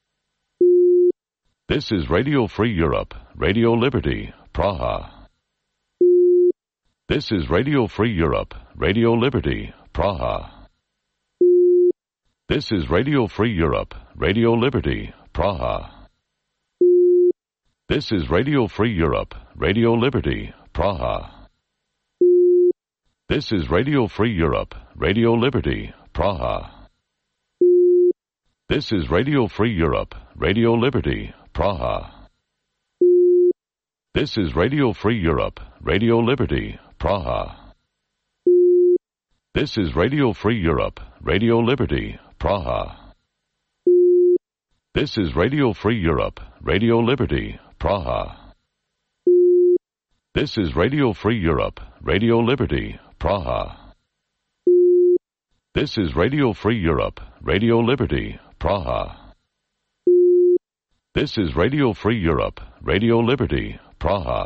Speaker 13: This is Radio Free Europe, Radio Liberty, Praha. This is Radio Free Europe, Radio Liberty, Praha. This is Radio Free Europe, Radio Liberty, Praha. This is Radio Free Europe, Radio Liberty, Praha. This is Radio Free Europe, Radio Liberty, Praha. This is Radio Free Europe, Radio Liberty, Praha. This is Radio Free Europe, Radio Liberty, Praha. This is Radio Free Europe, Radio Liberty, Praha. This is Radio Free Europe, Radio Liberty, Praha. This is Radio Free Europe, Radio Liberty, Praha. This is Radio Free Europe, Radio Liberty, Praha. This is Radio Free Europe, Radio Liberty, Praha.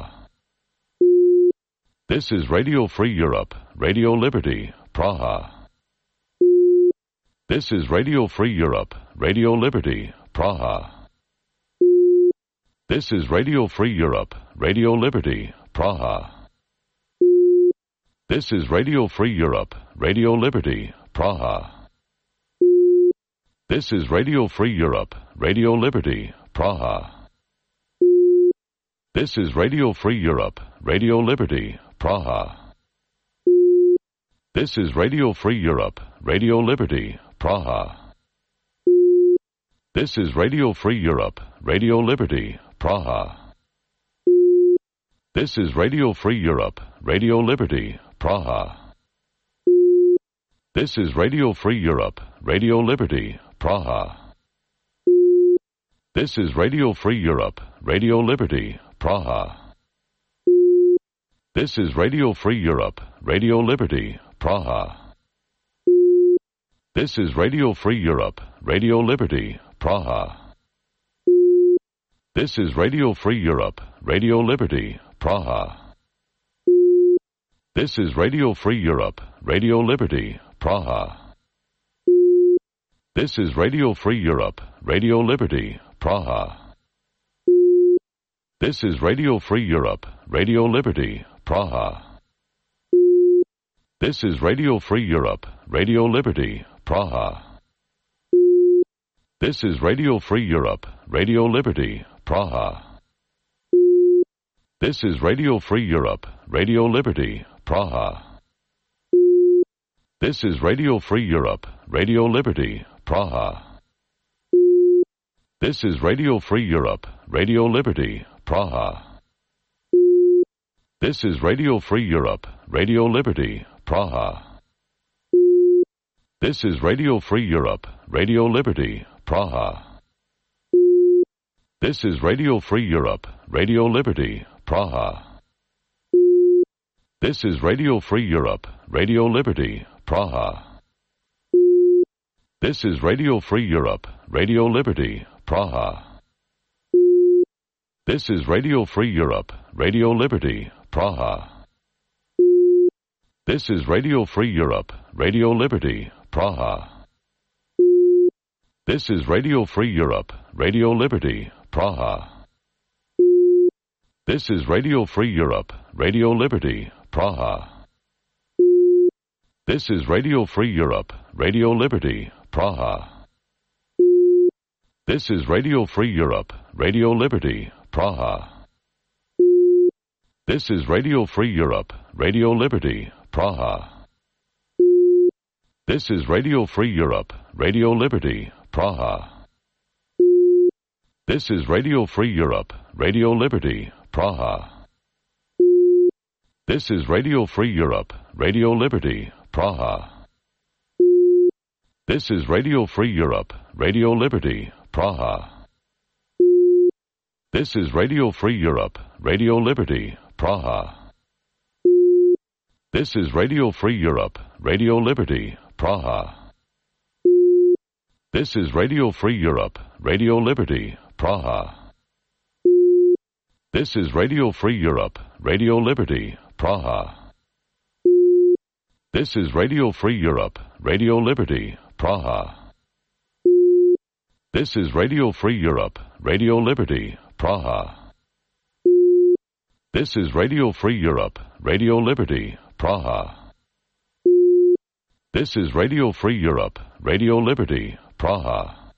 Speaker 13: This is Radio Free Europe, Radio Liberty, Praha. This is Radio Free Europe, Radio Liberty, Praha. This is Radio Free Europe, Radio Liberty, Praha. This is Radio Free Europe, Radio Liberty, Praha. This is Radio Free Europe, Radio Liberty, Praha. This is Radio Free Europe, Radio Liberty, Praha. This is Radio Free Europe, Radio Liberty, Praha. This is Radio Free Europe, Radio Liberty, Praha. This is Radio Free Europe, Radio Liberty, Praha. This is Radio Free Europe, Radio Liberty, Praha. This is Radio Free Europe, Radio Liberty, Praha. This is Radio Free Europe, Radio Liberty, Praha. This is Radio Free Europe, Radio Liberty, Praha. This is Radio Free Europe, Radio Liberty, Praha. This is Radio Free Europe, Radio Liberty, Praha. This is Radio Free Europe, Radio Liberty, Praha. This is Radio Free Europe, Radio Liberty, Praha. This is Radio Free Europe, Radio Liberty, Praha. This is Radio Free Europe, Radio Liberty, Praha. This is Radio Free Europe, Radio Liberty, Praha. This is Radio Free Europe, Radio Liberty, Praha. This is Radio Free Europe, Radio Liberty, Praha. This is Radio Free Europe, Radio Liberty, Praha. This is Radio Free Europe, Radio Liberty, Praha. This is Radio Free Europe, Radio Liberty, Praha. This is Radio Free Europe, Radio Liberty, Praha. This is Radio Free Europe, Radio Liberty, Praha. This is Radio Free Europe, Radio Liberty, Praha. This is Radio Free Europe, Radio Liberty, Praha. This is Radio Free Europe, Radio Liberty, Praha. This is Radio Free Europe, Radio Liberty, Praha. This is Radio Free Europe, Radio Liberty, Praha. This is Radio Free Europe, Radio Liberty, Praha. This is Radio Free Europe, Radio Liberty, Praha. This is Radio Free Europe, Radio Liberty, Praha. This is Radio Free Europe, Radio Liberty, Praha. This is Radio Free Europe, Radio Liberty, Praha. This is Radio Free Europe, Radio Liberty, Praha. This is Radio Free Europe, Radio Liberty, Praha. This is Radio Free Europe, Radio Liberty, Praha. This is Radio Free Europe, Radio Liberty, Praha. This is Radio Free Europe, Radio Liberty, Praha. This is Radio Free Europe, Radio Liberty, Praha. This is Radio Free Europe, Radio Liberty, Praha. This is Radio Free Europe, Radio Liberty, Praha. This is Radio Free Europe, Radio Liberty, Praha.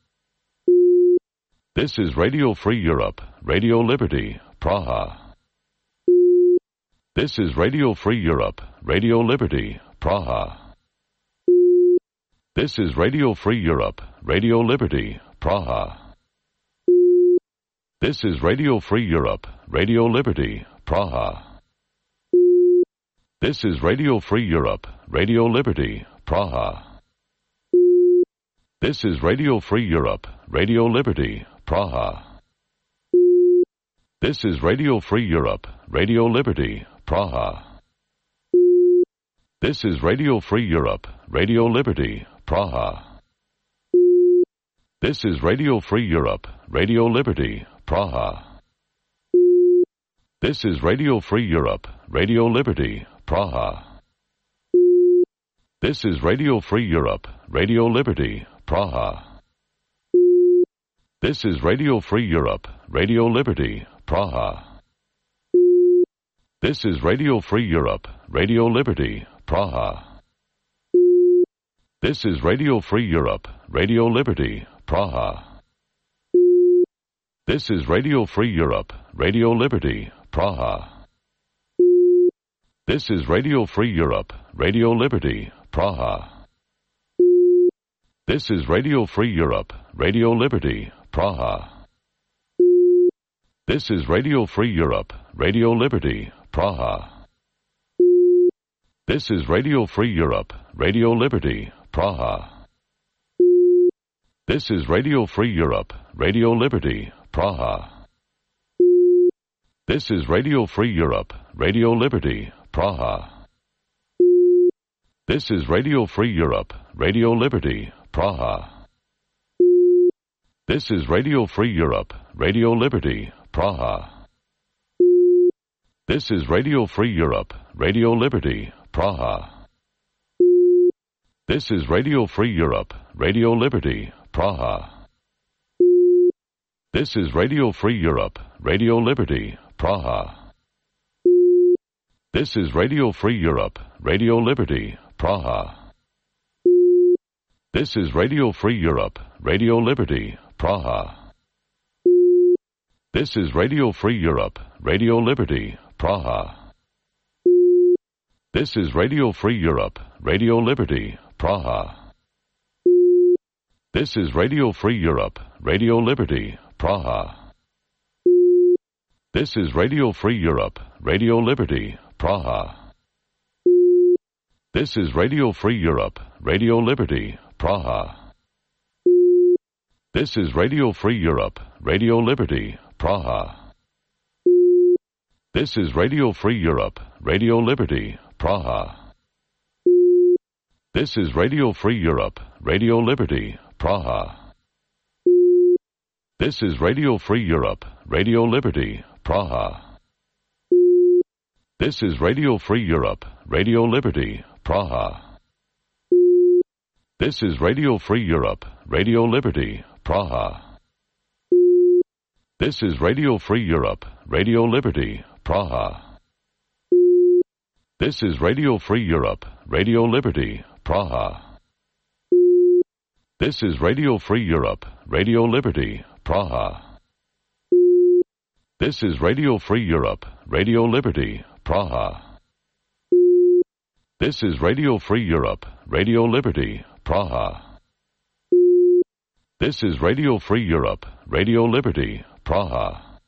Speaker 13: This is Radio Free Europe, Radio Liberty, Praha. This is Radio Free Europe, Radio Liberty, Praha. This is Radio Free Europe, Radio Liberty, Praha. This is Radio Free Europe, Radio Liberty, Praha. This is Radio Free Europe, Radio Liberty, Praha. This is Radio Free Europe, Radio Liberty, Praha. This is Radio Free Europe, Radio Liberty, Praha. This is Radio Free Europe, Radio Liberty, Praha. This is Radio Free Europe, Radio Liberty, Praha. This is Radio Free Europe, Radio Liberty, Praha. This is Radio Free Europe, Radio Liberty, Praha. This is Radio Free Europe, Radio Liberty, Praha. This is Radio Free Europe, Radio Liberty, Praha. This is Radio Free Europe, Radio Liberty, Praha. This is Radio Free Europe, Radio Liberty, Praha. This is Radio Free Europe, Radio Liberty, Praha. This is Radio Free Europe, Radio Liberty, Praha. This is Radio Free Europe, Radio Liberty, Praha. This is Radio Free Europe, Radio Liberty, Praha. This is Radio Free Europe, Radio Liberty, Praha. This is Radio Free Europe, Radio Liberty, Praha. This is Radio Free Europe, Radio Liberty, Praha. This is Radio Free Europe, Radio Liberty, Praha. This is Radio Free Europe, Radio Liberty, Praha. This is Radio Free Europe, Radio Liberty, Praha. This is Radio Free Europe, Radio Liberty, Praha. This is Radio Free Europe, Radio Liberty, Praha. This is Radio Free Europe, Radio Liberty, Praha. This is Radio Free Europe, Radio Liberty, Praha. This is Radio Free Europe, Radio Liberty, Praha. This is Radio Free Europe, Radio Liberty, Praha. This is Radio Free Europe, Radio Liberty, Praha. This is Radio Free Europe, Radio Liberty, Praha. This is Radio Free Europe, Radio Liberty, Praha. This is Radio Free Europe, Radio Liberty, Praha. This is Radio Free Europe, Radio Liberty, Praha. This is Radio Free Europe, Radio Liberty, Praha. This is Radio Free Europe, Radio Liberty, Praha. This is Radio Free Europe, Radio Liberty, Praha. This is Radio Free Europe, Radio Liberty, Praha. This is Radio Free Europe, Radio Liberty, Praha. This is Radio Free Europe, Radio Liberty, Praha. This is Radio Free Europe, Radio Liberty, Praha. This is Radio Free Europe, Radio Liberty, Praha. This is Radio Free Europe, Radio Liberty, Praha.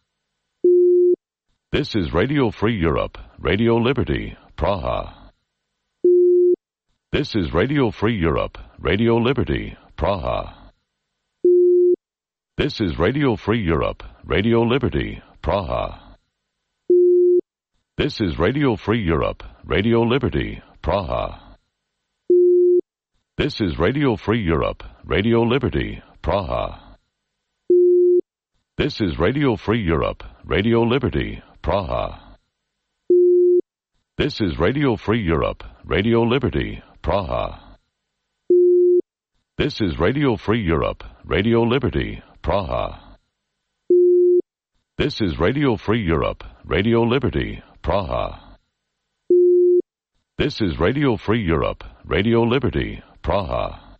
Speaker 13: This is Radio Free Europe, Radio Liberty, Praha. This is Radio Free Europe, Radio Liberty, Praha. This is Radio Free Europe, Radio Liberty, Praha. This is Radio Free Europe, Radio Liberty, Praha. This is Radio Free Europe, Radio Liberty, Praha. This is Radio Free Europe, Radio Liberty, Praha. This is Radio Free Europe, Radio Liberty, Praha. This is Radio Free Europe, Radio Liberty, Praha. This is Radio Free Europe, Radio Liberty, Praha. This is Radio Free Europe, Radio Liberty, Praha.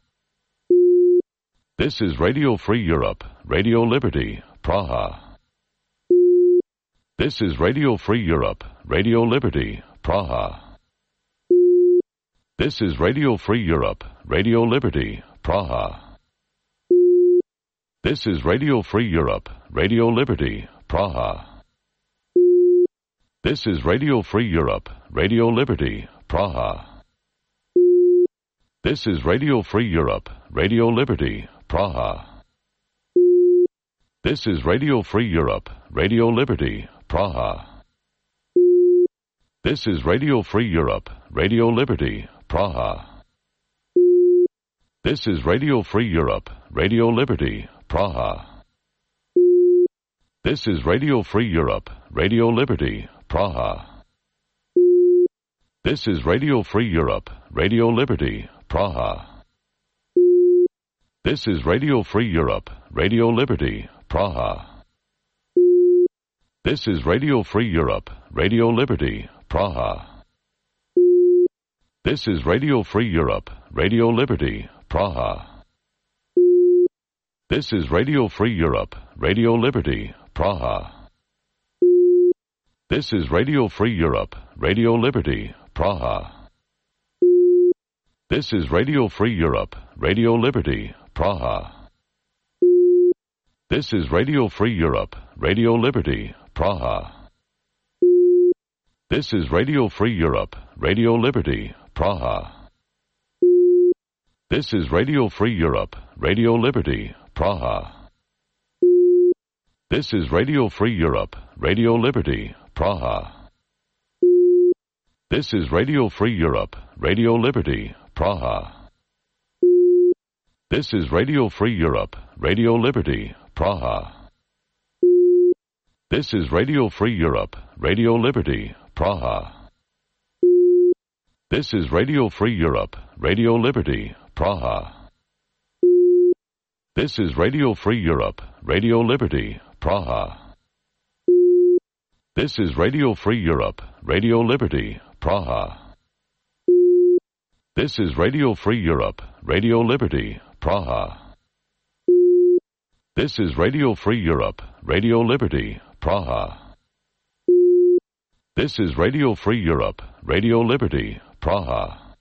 Speaker 13: This is Radio Free Europe, Radio Liberty, Praha. This is Radio Free Europe, Radio Liberty, Praha. This is Radio Free Europe, Radio Liberty, Praha. This is Radio Free Europe, Radio Liberty, Praha. This is Radio Free Europe, Radio Liberty, Praha. This is Radio Free Europe, Radio Liberty, Praha. This is Radio Free Europe, Radio Liberty, Praha. This is Radio Free Europe, Radio Liberty, Praha. This is Radio Free Europe, Radio Liberty, Praha. This is Radio Free Europe, Radio Liberty, Praha. This is Radio Free Europe, Radio Liberty, Praha. This is Radio Free Europe, Radio Liberty, Praha. This is Radio Free Europe, Radio Liberty, Praha. This is Radio Free Europe, Radio Liberty, Praha. This is Radio Free Europe, Radio Liberty, Praha. This is Radio Free Europe, Radio Liberty, Praha. This is Radio Free Europe, Radio Liberty, Praha. This is Radio Free Europe, Radio Liberty, Praha. This is Radio Free Europe, Radio Liberty, Praha. This is Radio Free Europe, Radio Liberty, Praha. This is Radio Free Europe, Radio Liberty, Praha. This is Radio Free Europe, Radio Liberty, Praha. This is Radio Free Europe, Radio Liberty, Praha. This is Radio Free Europe, Radio Liberty, Praha. This is Radio Free Europe, Radio Liberty, Praha. This is Radio Free Europe, Radio Liberty, Praha. This is Radio Free Europe, Radio Liberty, Praha. This is Radio Free Europe, Radio Liberty, Praha. This is Radio Free Europe, Radio Liberty, Praha. This is Radio Free Europe, Radio Liberty, Praha.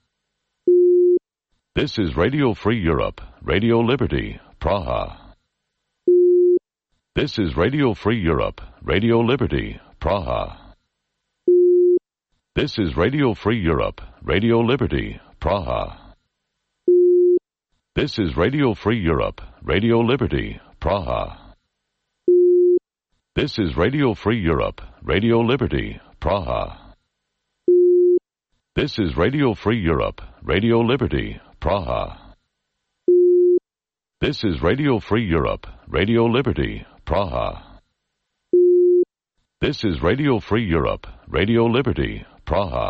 Speaker 13: This is Radio Free Europe, Radio Liberty, Praha. This is Radio Free Europe, Radio Liberty, Praha. This is Radio Free Europe, Radio Liberty, Praha. This is Radio Free Europe, Radio Liberty, Praha. This is Radio Free Europe, Radio Liberty, Praha. This is Radio Free Europe, Radio Liberty, Praha. This is Radio Free Europe, Radio Liberty, Praha. This is Radio Free Europe, Radio Liberty, Praha.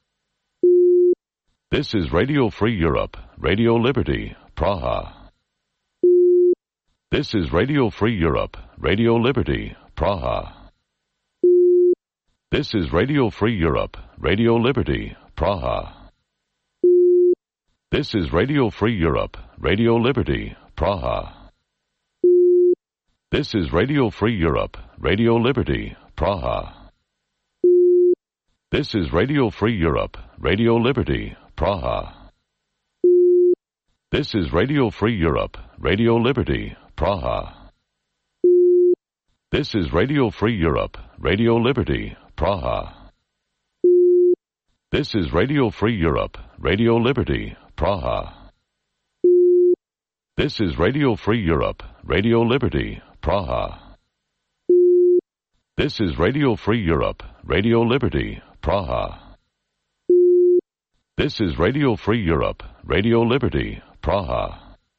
Speaker 13: This is Radio Free Europe, Radio Liberty, Praha. This is Radio Free Europe, Radio Liberty, Praha. This is Radio Free Europe, Radio Liberty, Praha. This is Radio Free Europe, Radio Liberty, Praha. This is Radio Free Europe, Radio Liberty, Praha. This is Radio Free Europe, Radio Liberty, Praha. This is Radio Free Europe, Radio Liberty, Praha. This is Radio Free Europe, Radio Liberty, Praha. This is Radio Free Europe, Radio Liberty, Praha. This is Radio Free Europe, Radio Liberty, Praha. This is Radio Free Europe, Radio Liberty, Praha. This is Radio Free Europe, Radio Liberty, Praha.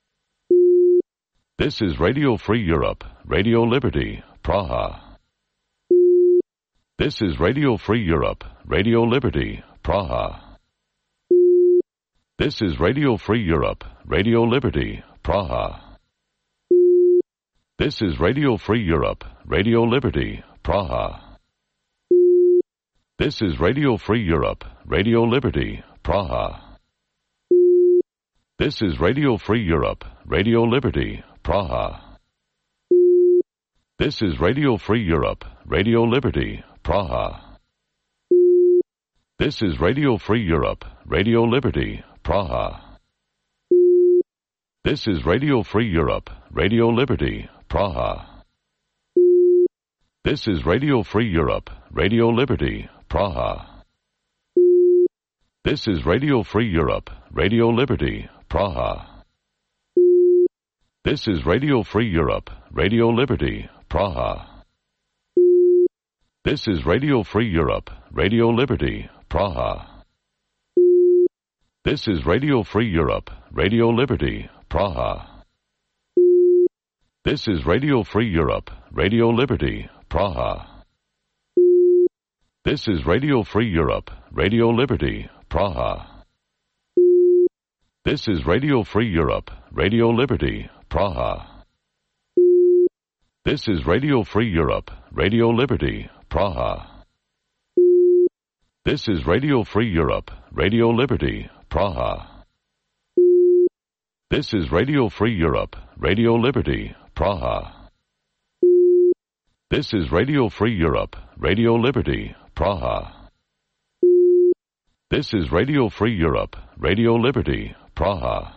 Speaker 13: This is Radio Free Europe, Radio Liberty, Praha. This is Radio Free Europe, Radio Liberty, Praha. This is Radio Free Europe, Radio Liberty, Praha. This is Radio Free Europe, Radio Liberty, Praha. This is Radio Free Europe, Radio Liberty, Praha. This is Radio Free Europe, Radio Liberty, Praha. This is Radio Free Europe, Radio Liberty, Praha. This is Radio Free Europe, Radio Liberty, Praha. This is Radio Free Europe, Radio Liberty, Praha. This is Radio Free Europe, Radio Liberty, Praha. This is Radio Free Europe, Radio Liberty, Praha. This is Radio Free Europe, Radio Liberty, Praha. This is Radio Free Europe, Radio Liberty, Praha. This is Radio Free Europe, Radio Liberty, Praha. This is Radio Free Europe, Radio Liberty, Praha. This is Radio Free Europe, Radio Liberty, Praha. This is Radio Free Europe, Radio Liberty, Praha. This is Radio Free Europe, Radio Liberty, Praha. This is Radio Free Europe, Radio Liberty, Praha. This is Radio Free Europe, Radio Liberty, Praha. This is Radio Free Europe, Radio Liberty, Praha. This is Radio Free Europe, Radio Liberty, Praha.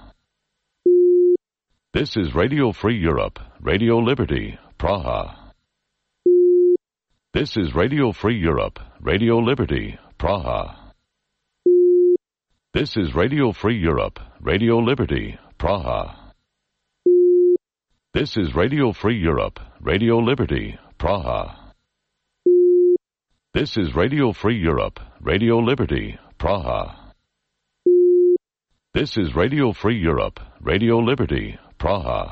Speaker 13: This is Radio Free Europe, Radio Liberty, Praha. This is Radio Free Europe, Radio Liberty, Praha. This is Radio Free Europe, Radio Liberty, Praha. This is Radio Free Europe, Radio Liberty, Praha. This is Radio Free Europe, Radio Liberty, Praha. This is Radio Free Europe, Radio Liberty, Praha.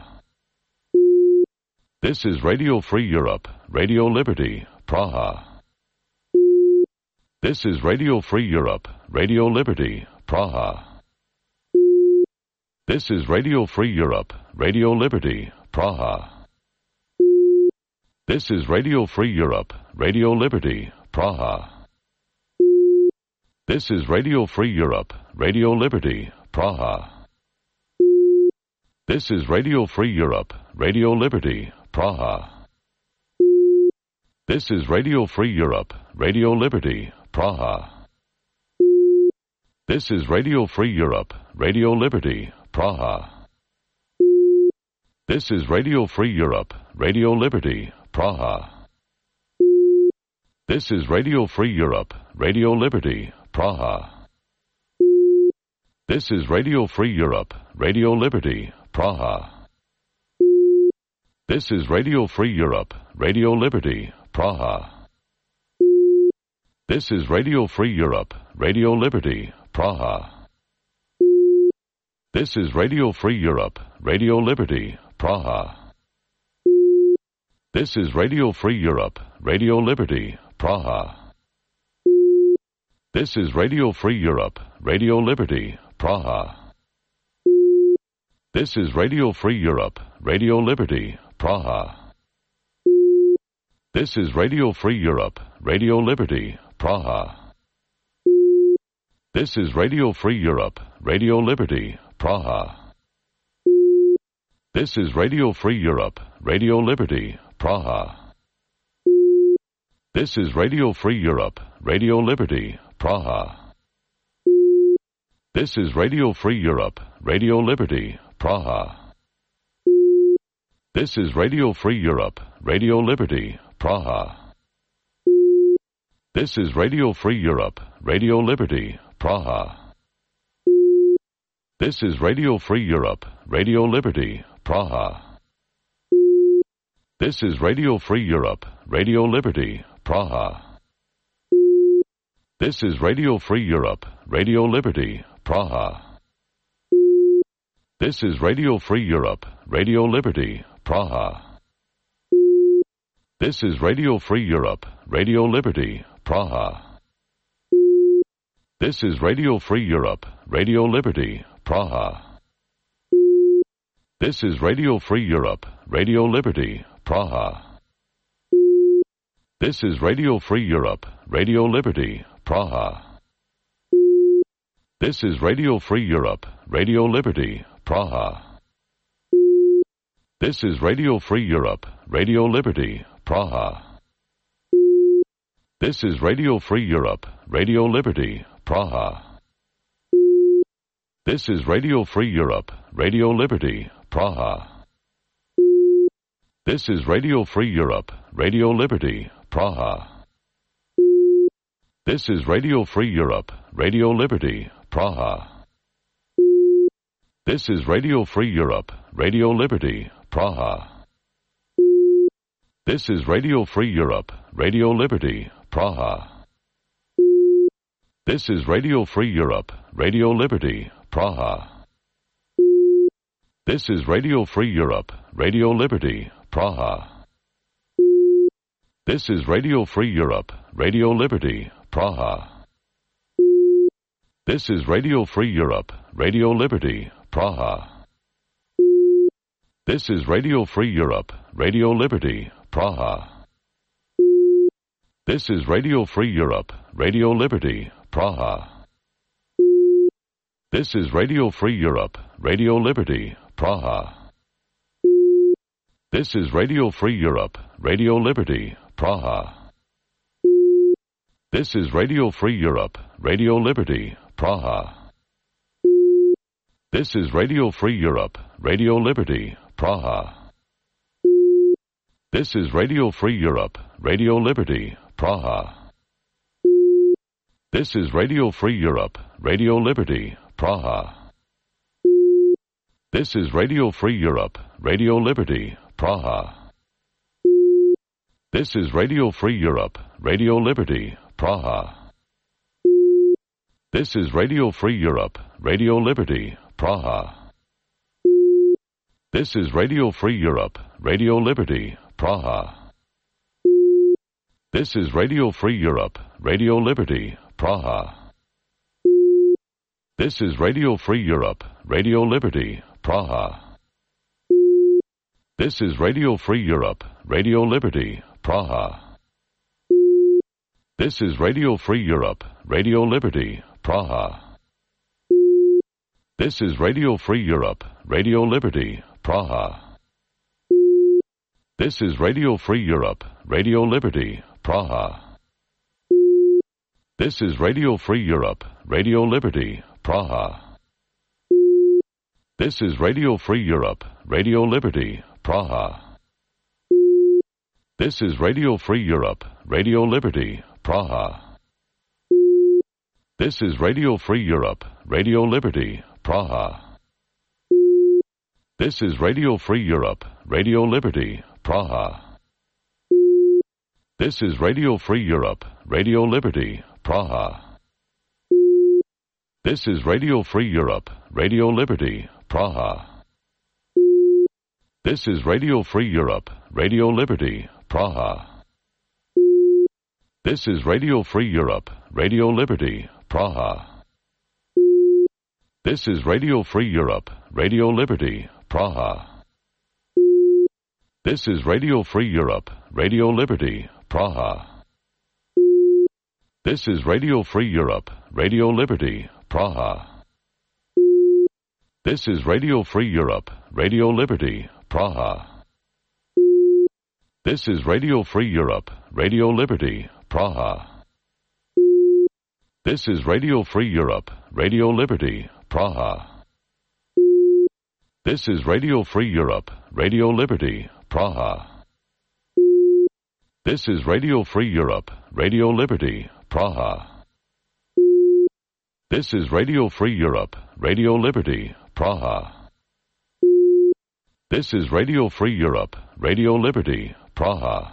Speaker 13: This is Radio Free Europe, Radio Liberty, Praha. This is Radio Free Europe, Radio Liberty, Praha. This is Radio Free Europe, Radio Liberty, Praha. This is Radio Free Europe, Radio Liberty, Praha. This is Radio Free Europe, Radio Liberty, Praha. This is Radio Free Europe, Radio Liberty, Praha. This is Radio Free Europe, Radio Liberty, Praha. This is Radio Free Europe, Radio Liberty, Praha. This is Radio Free Europe, Radio Liberty, Praha. This is Radio Free Europe, Radio Liberty, Praha. This is Radio Free Europe, Radio Liberty, Praha. This is Radio Free Europe, Radio Liberty, Praha. This is Radio Free Europe, Radio Liberty, Praha. This is Radio Free Europe, Radio Liberty, Praha. This is Radio Free Europe, Radio Liberty, Praha. This is Radio Free Europe, Radio Liberty, Praha. This is Radio Free Europe, Radio Liberty, Praha. This is Radio Free Europe, Radio Liberty, Praha. This is Radio Free Europe, Radio Liberty, Praha. This is Radio Free Europe, Radio Liberty, Praha. This is Radio Free Europe, Radio Liberty, Praha. This is Radio Free Europe, Radio Liberty, Praha. This is Radio Free Europe, Radio Liberty, Praha. This is Radio Free Europe, Radio Liberty, Praha. This is Radio Free Europe, Radio Liberty, Praha. This is Radio Free Europe, Radio Liberty, Praha. This is Radio Free Europe, Radio Liberty, Praha. This is Radio Free Europe, Radio Liberty, Praha. This is Radio Free Europe, Radio Liberty, Praha. This is Radio Free Europe, Radio Liberty, Praha. This is Radio Free Europe, Radio Liberty, Praha. This is Radio Free Europe, Radio Liberty, Praha. This is Radio Free Europe, Radio Liberty, Praha. This is Radio Free Europe, Radio Liberty, Praha. This is Radio Free Europe, Radio Liberty, Praha. This is Radio Free Europe, Radio Liberty, Praha. This is Radio Free Europe, Radio Liberty, Praha. This is Radio Free Europe, Radio Liberty, Praha. This is Radio Free Europe, Radio Liberty, Praha. This is Radio Free Europe, Radio Liberty, Praha. This is Radio Free Europe, Radio Liberty, Praha. This is Radio Free Europe, Radio Liberty, Praha. This is Radio Free Europe, Radio Liberty, Praha. This is Radio Free Europe, Radio Liberty, Praha. This is Radio Free Europe, Radio Liberty, Praha. This is Radio Free Europe, Radio Liberty, Praha. This is Radio Free Europe, Radio Liberty, Praha. This is Radio Free Europe, Radio Liberty, Praha. This is Radio Free Europe, Radio Liberty, Praha. This is Radio Free Europe, Radio Liberty, Praha. This is Radio Free Europe, Radio Liberty, Praha. This is Radio Free Europe, Radio Liberty, Praha. This is Radio Free Europe, Radio Liberty, Praha. This is Radio Free Europe, Radio Liberty, Praha. This is Radio Free Europe, Radio Liberty, Praha. This is Radio Free Europe, Radio Liberty, Praha. This is Radio Free Europe, Radio Liberty, Praha. This is Radio Free Europe, Radio Liberty, Praha. This is Radio Free Europe, Radio Liberty, Praha. This is Radio Free Europe, Radio Liberty, Praha. This is Radio Free Europe, Radio Liberty, Praha. This is Radio Free Europe, Radio Liberty, Praha. This is Radio Free Europe, Radio Liberty, Praha. This is Radio Free Europe, Radio Liberty, Praha. This is Radio Free Europe, Radio Liberty, Praha. This is Radio Free Europe, Radio Liberty, Praha. This is Radio Free Europe, Radio Liberty, Praha. This is Radio Free Europe, Radio Liberty, Praha. This is Radio Free Europe, Radio Liberty, Praha. This is Radio Free Europe, Radio Liberty, Praha. This is Radio Free Europe, Radio Liberty, Praha. This is Radio Free Europe, Radio Liberty, Praha. This is Radio Free Europe, Radio Liberty, Praha. This is Radio Free Europe, Radio Liberty, Praha. This is Radio Free Europe, Radio Liberty, Praha. This is Radio Free Europe, Radio Liberty, Praha. This is Radio Free Europe, Radio Liberty, Praha. This is Radio Free Europe, Radio Liberty, Praha. This is Radio Free Europe, Radio Liberty, Praha. This is Radio Free Europe, Radio Liberty, Praha. This is Radio Free Europe, Radio Liberty, Praha.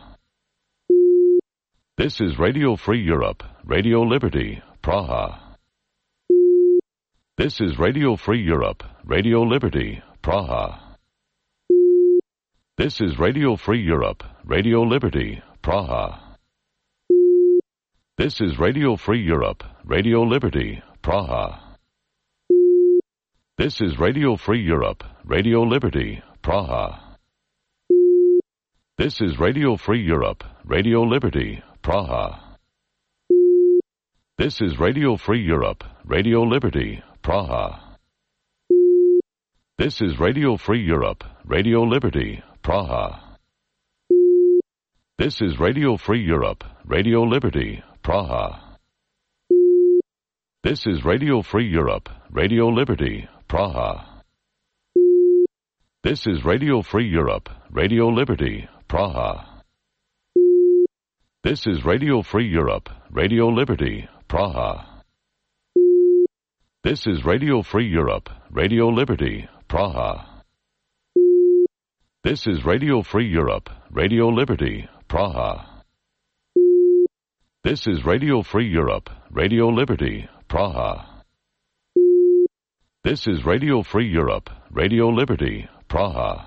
Speaker 13: This is Radio Free Europe, Radio Liberty, Praha. This is Radio Free Europe, Radio Liberty, Praha. This is Radio Free Europe, Radio Liberty, Praha. This is Radio Free Europe, Radio Liberty, Praha. This is Radio Free Europe, Radio Liberty, Praha. This is Radio Free Europe, Radio Liberty, Praha. This is Radio Free Europe, Radio Liberty, Praha. This is Radio Free Europe, Radio Liberty, Praha. This is Radio Free Europe, Radio Liberty, Praha. This is Radio Free Europe, Radio Liberty, Praha. This is Radio Free Europe, Radio Liberty, Praha. This is Radio Free Europe, Radio Liberty, Praha. This is Radio Free Europe, Radio Liberty, Praha. This is Radio Free Europe, Radio Liberty, Praha. This is Radio Free Europe, Radio Liberty, Praha. This is Radio Free Europe, Radio Liberty, Praha.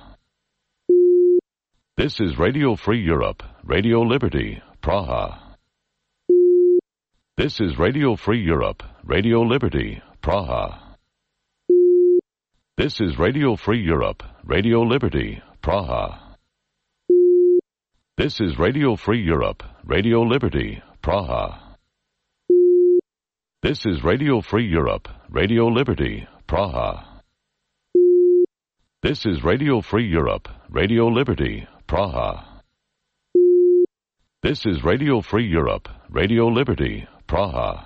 Speaker 13: This is Radio Free Europe, Radio Liberty, Praha. This is Radio Free Europe, Radio Liberty, Praha. This is Radio Free Europe, Radio Liberty, Praha. This is Radio Free Europe, Radio Liberty, Praha. This is Radio Free Europe, Radio Liberty, Praha. This is Radio Free Europe, Radio Liberty, Praha. This is Radio Free Europe, Radio Liberty, Praha.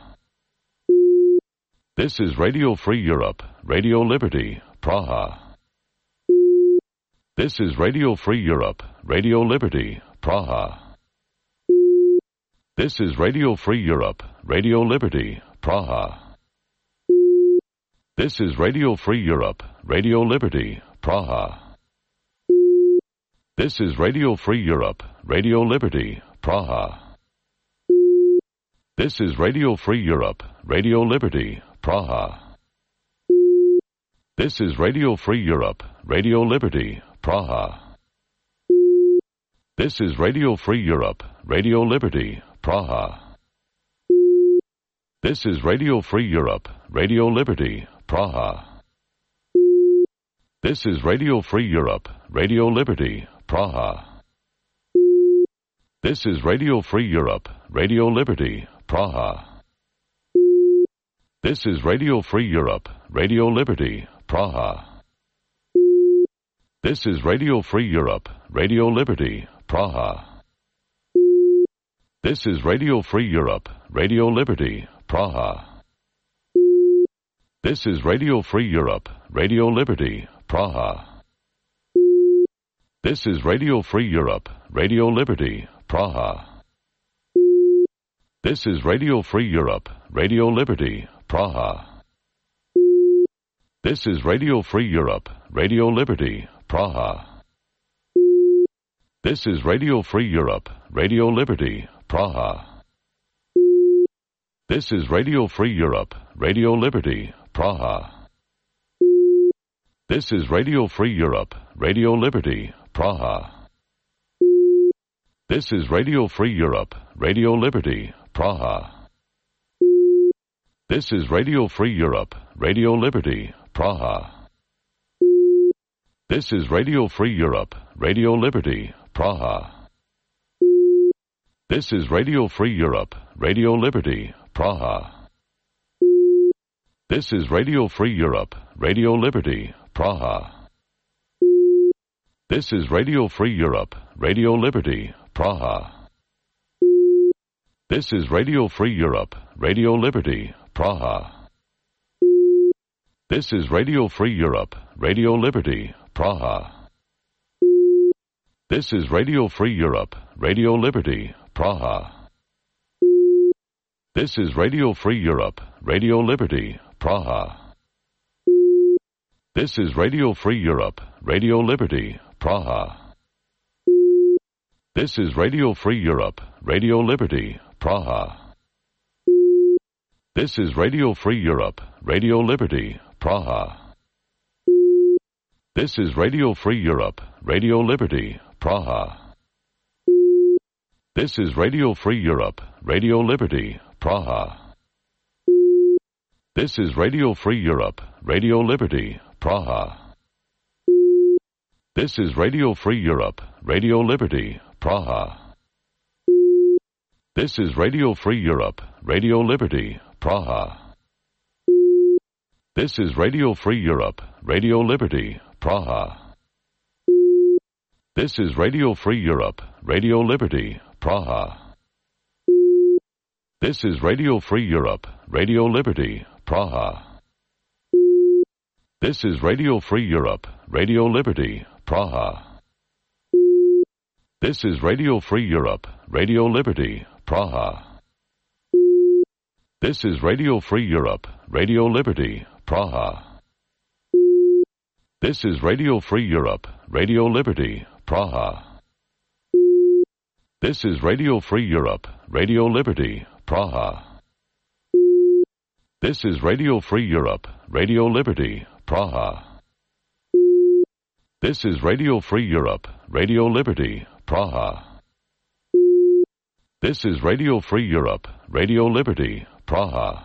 Speaker 13: This is Radio Free Europe, Radio Liberty, Praha. This is Radio Free Europe, Radio Liberty, Praha. This is Radio Free Europe, Radio Liberty, Praha. This is Radio Free Europe, Radio Liberty, Praha. This is Radio Free Europe, Radio Liberty, Praha. This is Radio Free Europe, Radio Liberty, Praha. This is Radio Free Europe, Radio Liberty, Praha. This is Radio Free Europe, Radio Liberty, Praha. This is Radio Free Europe, Radio Liberty, Praha. This is Radio Free Europe, Radio Liberty, Praha. This is Radio Free Europe, Radio Liberty, Praha. This is Radio Free Europe, Radio Liberty, Praha. This is Radio Free Europe, Radio Liberty, Praha. This is Radio Free Europe, Radio Liberty, Praha. This is Radio Free Europe, Radio Liberty, Praha. This is Radio Free Europe, Radio Liberty, Praha. This is Radio Free Europe, Radio Liberty, Praha. This is Radio Free Europe, Radio Liberty, Praha. This is Radio Free Europe, Radio Liberty, Praha. This is Radio Free Europe, Radio Liberty, Praha. This is Radio Free Europe, Radio Liberty, Praha. This is Radio Free Europe, Radio Liberty, Praha. This is Radio Free Europe, Radio Liberty, Praha. This is Radio Free Europe, Radio Liberty, Praha. This is Radio Free Europe, Radio Liberty, Praha. This is Radio Free Europe, Radio Liberty, Praha. This is Radio Free Europe, Radio Liberty, Praha. This is Radio Free Europe, Radio Liberty, Praha. This is Radio Free Europe, Radio Liberty, Praha. This is Radio Free Europe, Radio Liberty, Praha. This is Radio Free Europe, Radio Liberty, Praha. This is Radio Free Europe, Radio Liberty, Praha. This is Radio Free Europe, Radio Liberty, Praha. This is Radio Free Europe, Radio Liberty, Praha. This is Radio Free Europe, Radio Liberty, Praha. This is Radio Free Europe, Radio Liberty, Praha. This is Radio Free Europe, Radio Liberty, Praha. This is Radio Free Europe, Radio Liberty, Praha. This is Radio Free Europe, Radio Liberty, Praha. This is Radio Free Europe, Radio Liberty, Praha. This is Radio Free Europe, Radio Liberty, Praha. This is Radio Free Europe, Radio Liberty, Praha. This is Radio Free Europe, Radio Liberty, Praha. This is Radio Free Europe, Radio Liberty, Praha. This is Radio Free Europe, Radio Liberty, Praha. This is Radio Free Europe, Radio Liberty, Praha. This is Radio Free Europe, Radio Liberty, Praha. This is Radio Free Europe, Radio Liberty, Praha. This is Radio Free Europe, Radio Liberty, Praha. This is Radio Free Europe, Radio Liberty, Praha.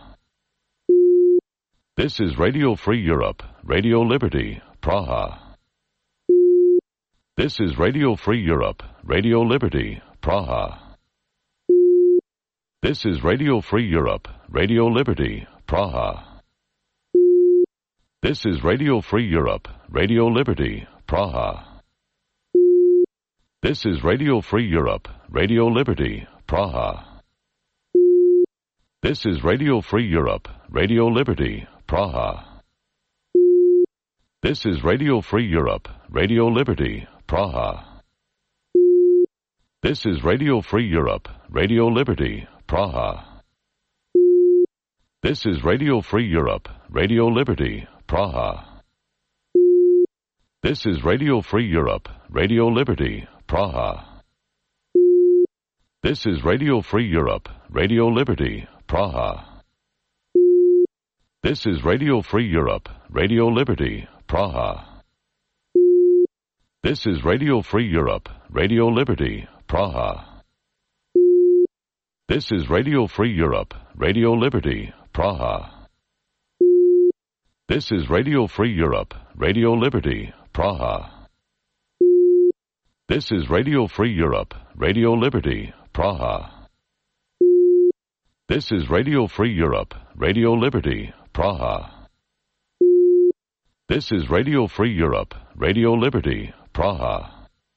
Speaker 13: This is Radio Free Europe, Radio Liberty, Praha. This is Radio Free Europe, Radio Liberty, Praha. This is Radio Free Europe, Radio Liberty, Praha. This is Radio Free Europe, Radio Liberty, Praha. This is Radio Free Europe, Radio Liberty, Praha. This is Radio Free Europe, Radio Liberty, Praha. This is Radio Free Europe, Radio Liberty, Praha. This is Radio Free Europe, Radio Liberty, Praha. This is Radio Free Europe, Radio Liberty, Praha. This is Radio Free Europe, Radio Liberty, Praha. This is Radio Free Europe, Radio Liberty, Praha. This is Radio Free Europe, Radio Liberty, Praha. This is Radio Free Europe, Radio Liberty, Praha. This is Radio Free Europe, Radio Liberty, Praha. This is Radio Free Europe, Radio Liberty, Praha. This is Radio Free Europe, Radio Liberty, Praha. This is Radio Free Europe, Radio Liberty, Praha. This is Radio Free Europe, Radio Liberty, Praha.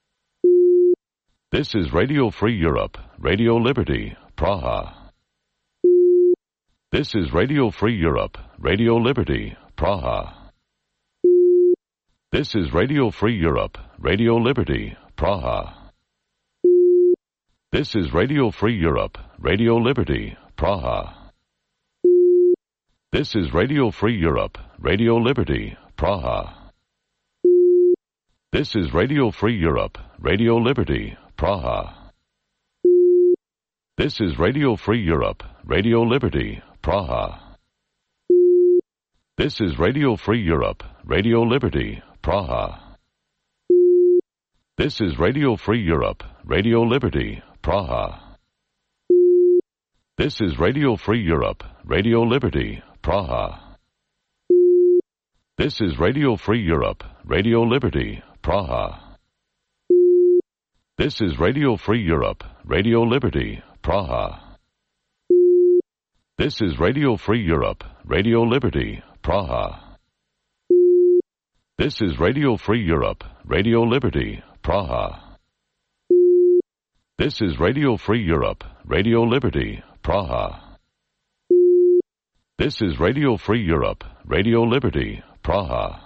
Speaker 13: This is Radio Free Europe, Radio Liberty, Praha. This is Radio Free Europe, Radio Liberty, Praha. This is Radio Free Europe, Radio Liberty, Praha. This is Radio Free Europe, Radio Liberty, Praha. This is Radio Free Europe, Radio Liberty, Praha. This is Radio Free Europe, Radio Liberty, Praha. This is Radio Free Europe, Radio Liberty, Praha. This is Radio Free Europe, Radio Liberty, Praha. This is Radio Free Europe, Radio Liberty, Praha. This is Radio Free Europe, Radio Liberty, Praha. This is Radio Free Europe, Radio Liberty, Praha. This is Radio Free Europe, Radio Liberty, Praha. This is Radio Free Europe, Radio Liberty, Praha. This is Radio Free Europe, Radio Liberty, Praha. This is Radio Free Europe, Radio Liberty, Praha. This is Radio Free Europe, Radio Liberty, Praha.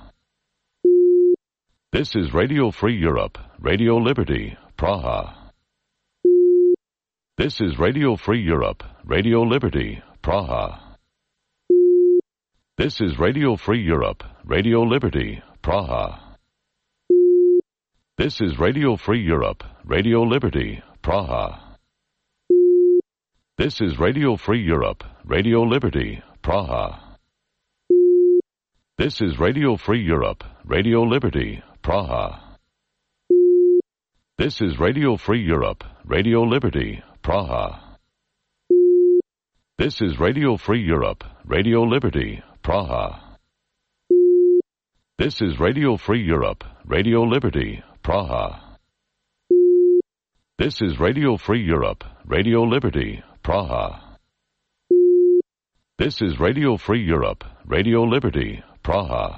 Speaker 13: This is Radio Free Europe, Radio Liberty, Praha. This is Radio Free Europe, Radio Liberty, Praha. This is Radio Free Europe, Radio Liberty, Praha. This is Radio Free Europe, Radio Liberty, Praha. This is Radio Free Europe, Radio Liberty, Praha. This is Radio Free Europe, Radio Liberty, Praha. This is Radio Free Europe, Radio Liberty, Praha. This is Radio Free Europe, Radio Liberty, Praha. This is Radio Free Europe, Radio Liberty, Praha. This is Radio Free Europe, Radio Liberty, Praha. This is Radio Free Europe, Radio Liberty, Praha.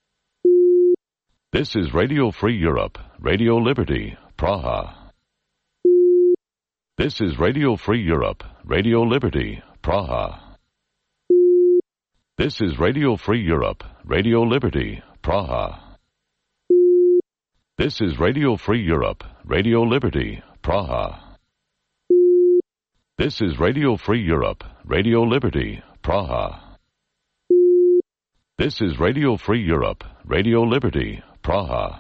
Speaker 13: This is Radio Free Europe, Radio Liberty, Praha. This is Radio Free Europe, Radio Liberty, Praha. This is Radio Free Europe, Radio Liberty, Praha. This is Radio Free Europe, Radio Liberty, Praha. This is Radio Free Europe, Radio Liberty, Praha. This is Radio Free Europe, Radio Liberty, Praha.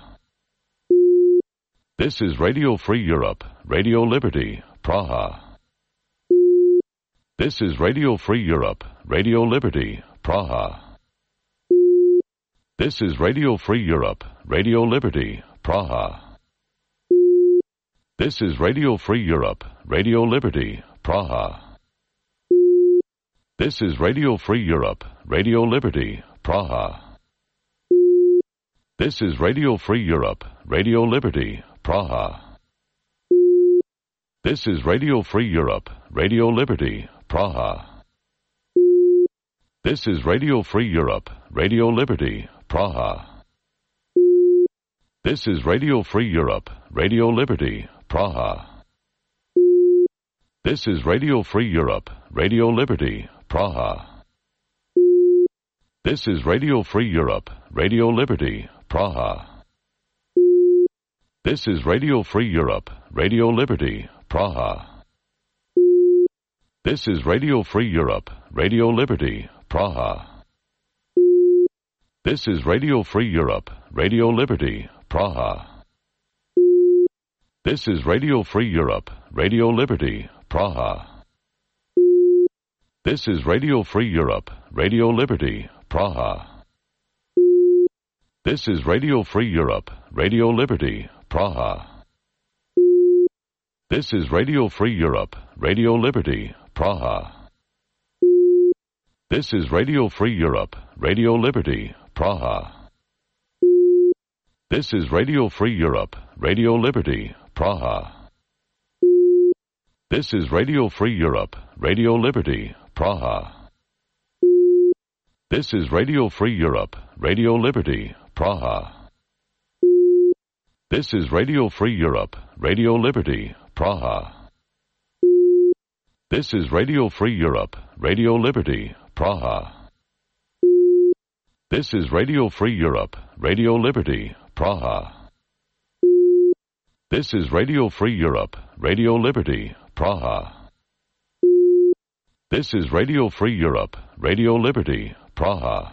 Speaker 13: This is Radio Free Europe, Radio Liberty, Praha. This is Radio Free Europe, Radio Liberty, Praha. This is Radio Free Europe, Radio Liberty, Praha. This is Radio Free Europe, Radio Liberty, Praha. This is Radio Free Europe, Radio Liberty, Praha. This is Radio Free Europe, Radio Liberty, Praha. This is Radio Free Europe, Radio Liberty, Praha. This is Radio Free Europe, Radio Liberty, Praha. This is Radio Free Europe, Radio Liberty, Praha. This is Radio Free Europe, Radio Liberty, Praha. This is Radio Free Europe, Radio Liberty, Praha. This is Radio Free Europe, Radio Liberty, Praha. This is Radio Free Europe, Radio Liberty, Praha. This is Radio Free Europe, Radio Liberty, Praha. This is Radio Free Europe, Radio Liberty, Praha. This is Radio Free Europe, Radio Liberty, Praha. This is Radio Free Europe, Radio Liberty, Praha. This is Radio Free Europe, Radio Liberty, Praha. This is Radio Free Europe, Radio Liberty, Praha. This is Radio Free Europe, Radio Liberty, Praha. This is Radio Free Europe, Radio Liberty, Praha. This is Radio Free Europe, Radio Liberty, Praha. This is Radio Free Europe, Radio Liberty, Praha. This is Radio Free Europe, Radio Liberty, Praha. This is Radio Free Europe, Radio Liberty, Praha. This is Radio Free Europe, Radio Liberty, Praha. This is Radio Free Europe, Radio Liberty, Praha.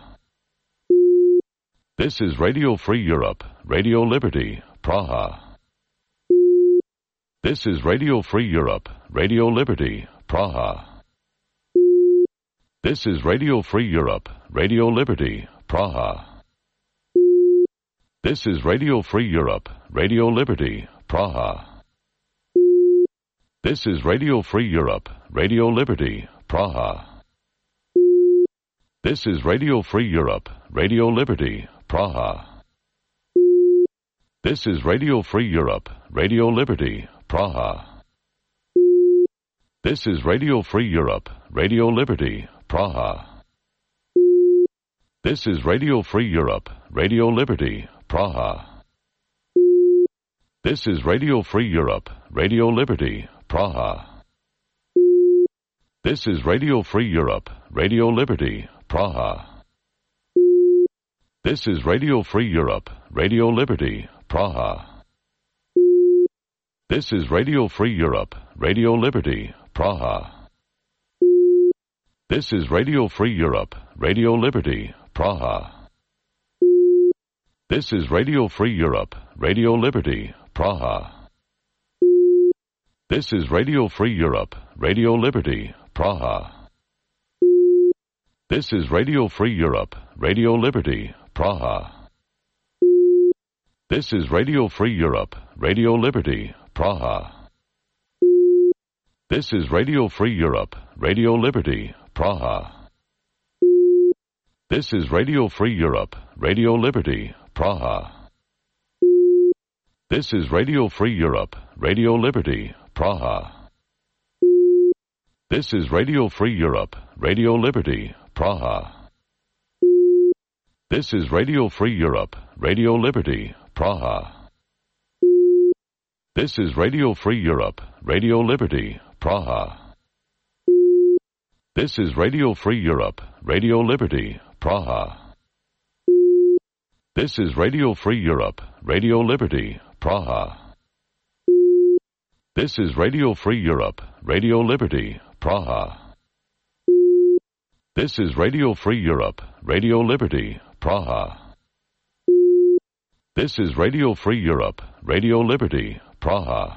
Speaker 13: This is Radio Free Europe, Radio Liberty, Praha. This is Radio Free Europe, Radio Liberty, Praha. This is Radio Free Europe, Radio Liberty, Praha. This is Radio Free Europe, Radio Liberty, Praha. This is Radio Free Europe, Radio Liberty, Praha. This is Radio Free Europe, Radio Liberty, Praha. This is Radio Free Europe, Radio Liberty, Praha. This is Radio Free Europe, Radio Liberty, Praha. This is Radio Free Europe, Radio Liberty, Praha. This is Radio Free Europe, Radio Liberty, Praha. This is Radio Free Europe, Radio Liberty, Praha. This is Radio Free Europe, Radio Liberty, Praha. This is Radio Free Europe, Radio Liberty, Praha. This is Radio Free Europe, Radio Liberty, Praha. This is Radio Free Europe, Radio Liberty, Praha. This is Radio Free Europe, Radio Liberty, Praha. This is Radio Free Europe, Radio Liberty, Praha. This is Radio Free Europe, Radio Liberty, Praha. This is Radio Free Europe, Radio Liberty, Praha. This is Radio Free Europe, Radio Liberty, Praha. This is Radio Free Europe, Radio Liberty, Praha. This is Radio Free Europe, Radio Liberty, Praha. This is Radio Free Europe, Radio Liberty, Praha. This is Radio Free Europe, Radio Liberty, Praha. This is Radio Free Europe, Radio Liberty, Praha. This is Radio Free Europe, Radio Liberty, Praha. This is Radio Free Europe, Radio Liberty, Praha. This is Radio Free Europe, Radio Liberty, Praha. This is Radio Free Europe, Radio Liberty, Praha.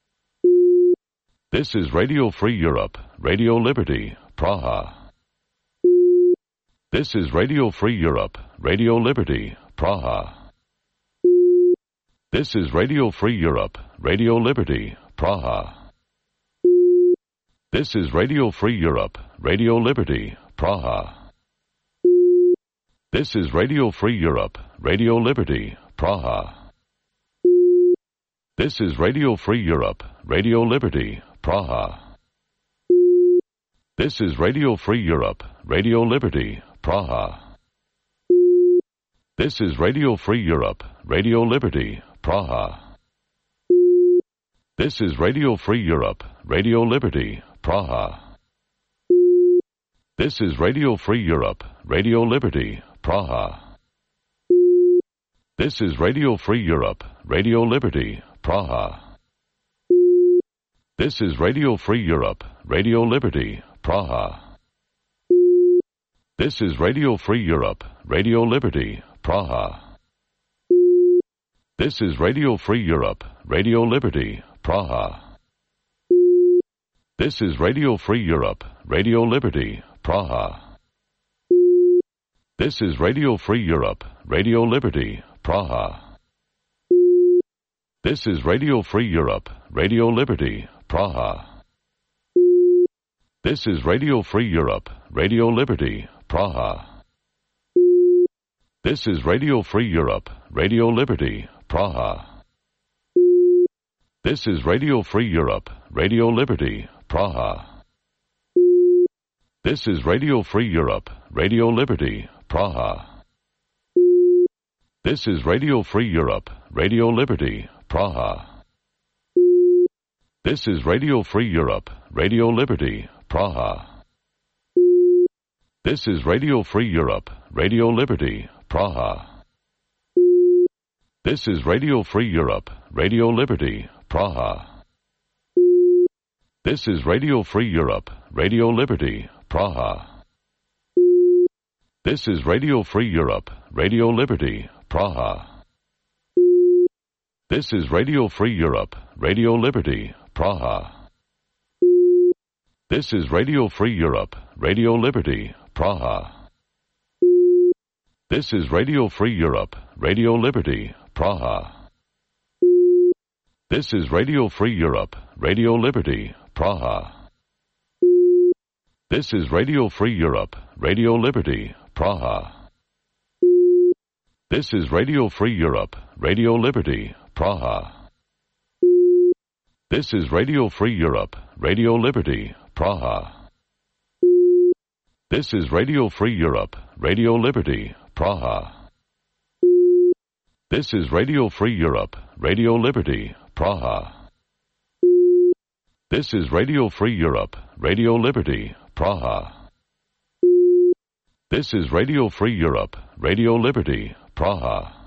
Speaker 13: This is Radio Free Europe, Radio Liberty, Praha. This is Radio Free Europe, Radio Liberty, Praha. This is Radio Free Europe, Radio Liberty, Praha. This is Radio Free Europe, Radio Liberty, Praha. This is Radio Free Europe, Radio Liberty, Praha. This is Radio Free Europe, Radio Liberty, Praha. This is Radio Free Europe, Radio Liberty, Praha. This is Radio Free Europe, Radio Liberty, Praha. This is Radio Free Europe, Radio Liberty, Praha. This is Radio Free Europe, Radio Liberty, Praha. This is Radio Free Europe, Radio Liberty, Praha. This is Radio Free Europe, Radio Liberty, Praha. This is Radio Free Europe, Radio Liberty, Praha. This is Radio Free Europe, Radio Liberty, Praha. This is Radio Free Europe, Radio Liberty, Praha. This is Radio Free Europe, Radio Liberty, Praha. This is Radio Free Europe, Radio Liberty, Praha. This is Radio Free Europe, Radio Liberty, Praha. This is Radio Free Europe, Radio Liberty, Praha. This is Radio Free Europe, Radio Liberty, Praha. This is Radio Free Europe, Radio Liberty, Praha. This is Radio Free Europe, Radio Liberty, Praha. This is Radio Free Europe, Radio Liberty, Praha. This is Radio Free Europe, Radio Liberty, Praha. This is Radio Free Europe, Radio Liberty, Praha. This is Radio Free Europe, Radio Liberty, Praha. This is Radio Free Europe, Radio Liberty, Praha. This is Radio Free Europe, Radio Liberty, Praha. This is Radio Free Europe, Radio Liberty, Praha. This is Radio Free Europe, Radio Liberty, Praha. This is Radio Free Europe, Radio Liberty, Praha. This is Radio Free Europe, Radio Liberty, Praha. This is Radio Free Europe, Radio Liberty, Praha. This is Radio Free Europe, Radio Liberty, Praha. This is Radio Free Europe, Radio Liberty, Praha. This is Radio Free Europe, Radio Liberty, Praha. This is Radio Free Europe, Radio Liberty, Praha. This is Radio Free Europe, Radio Liberty, Praha.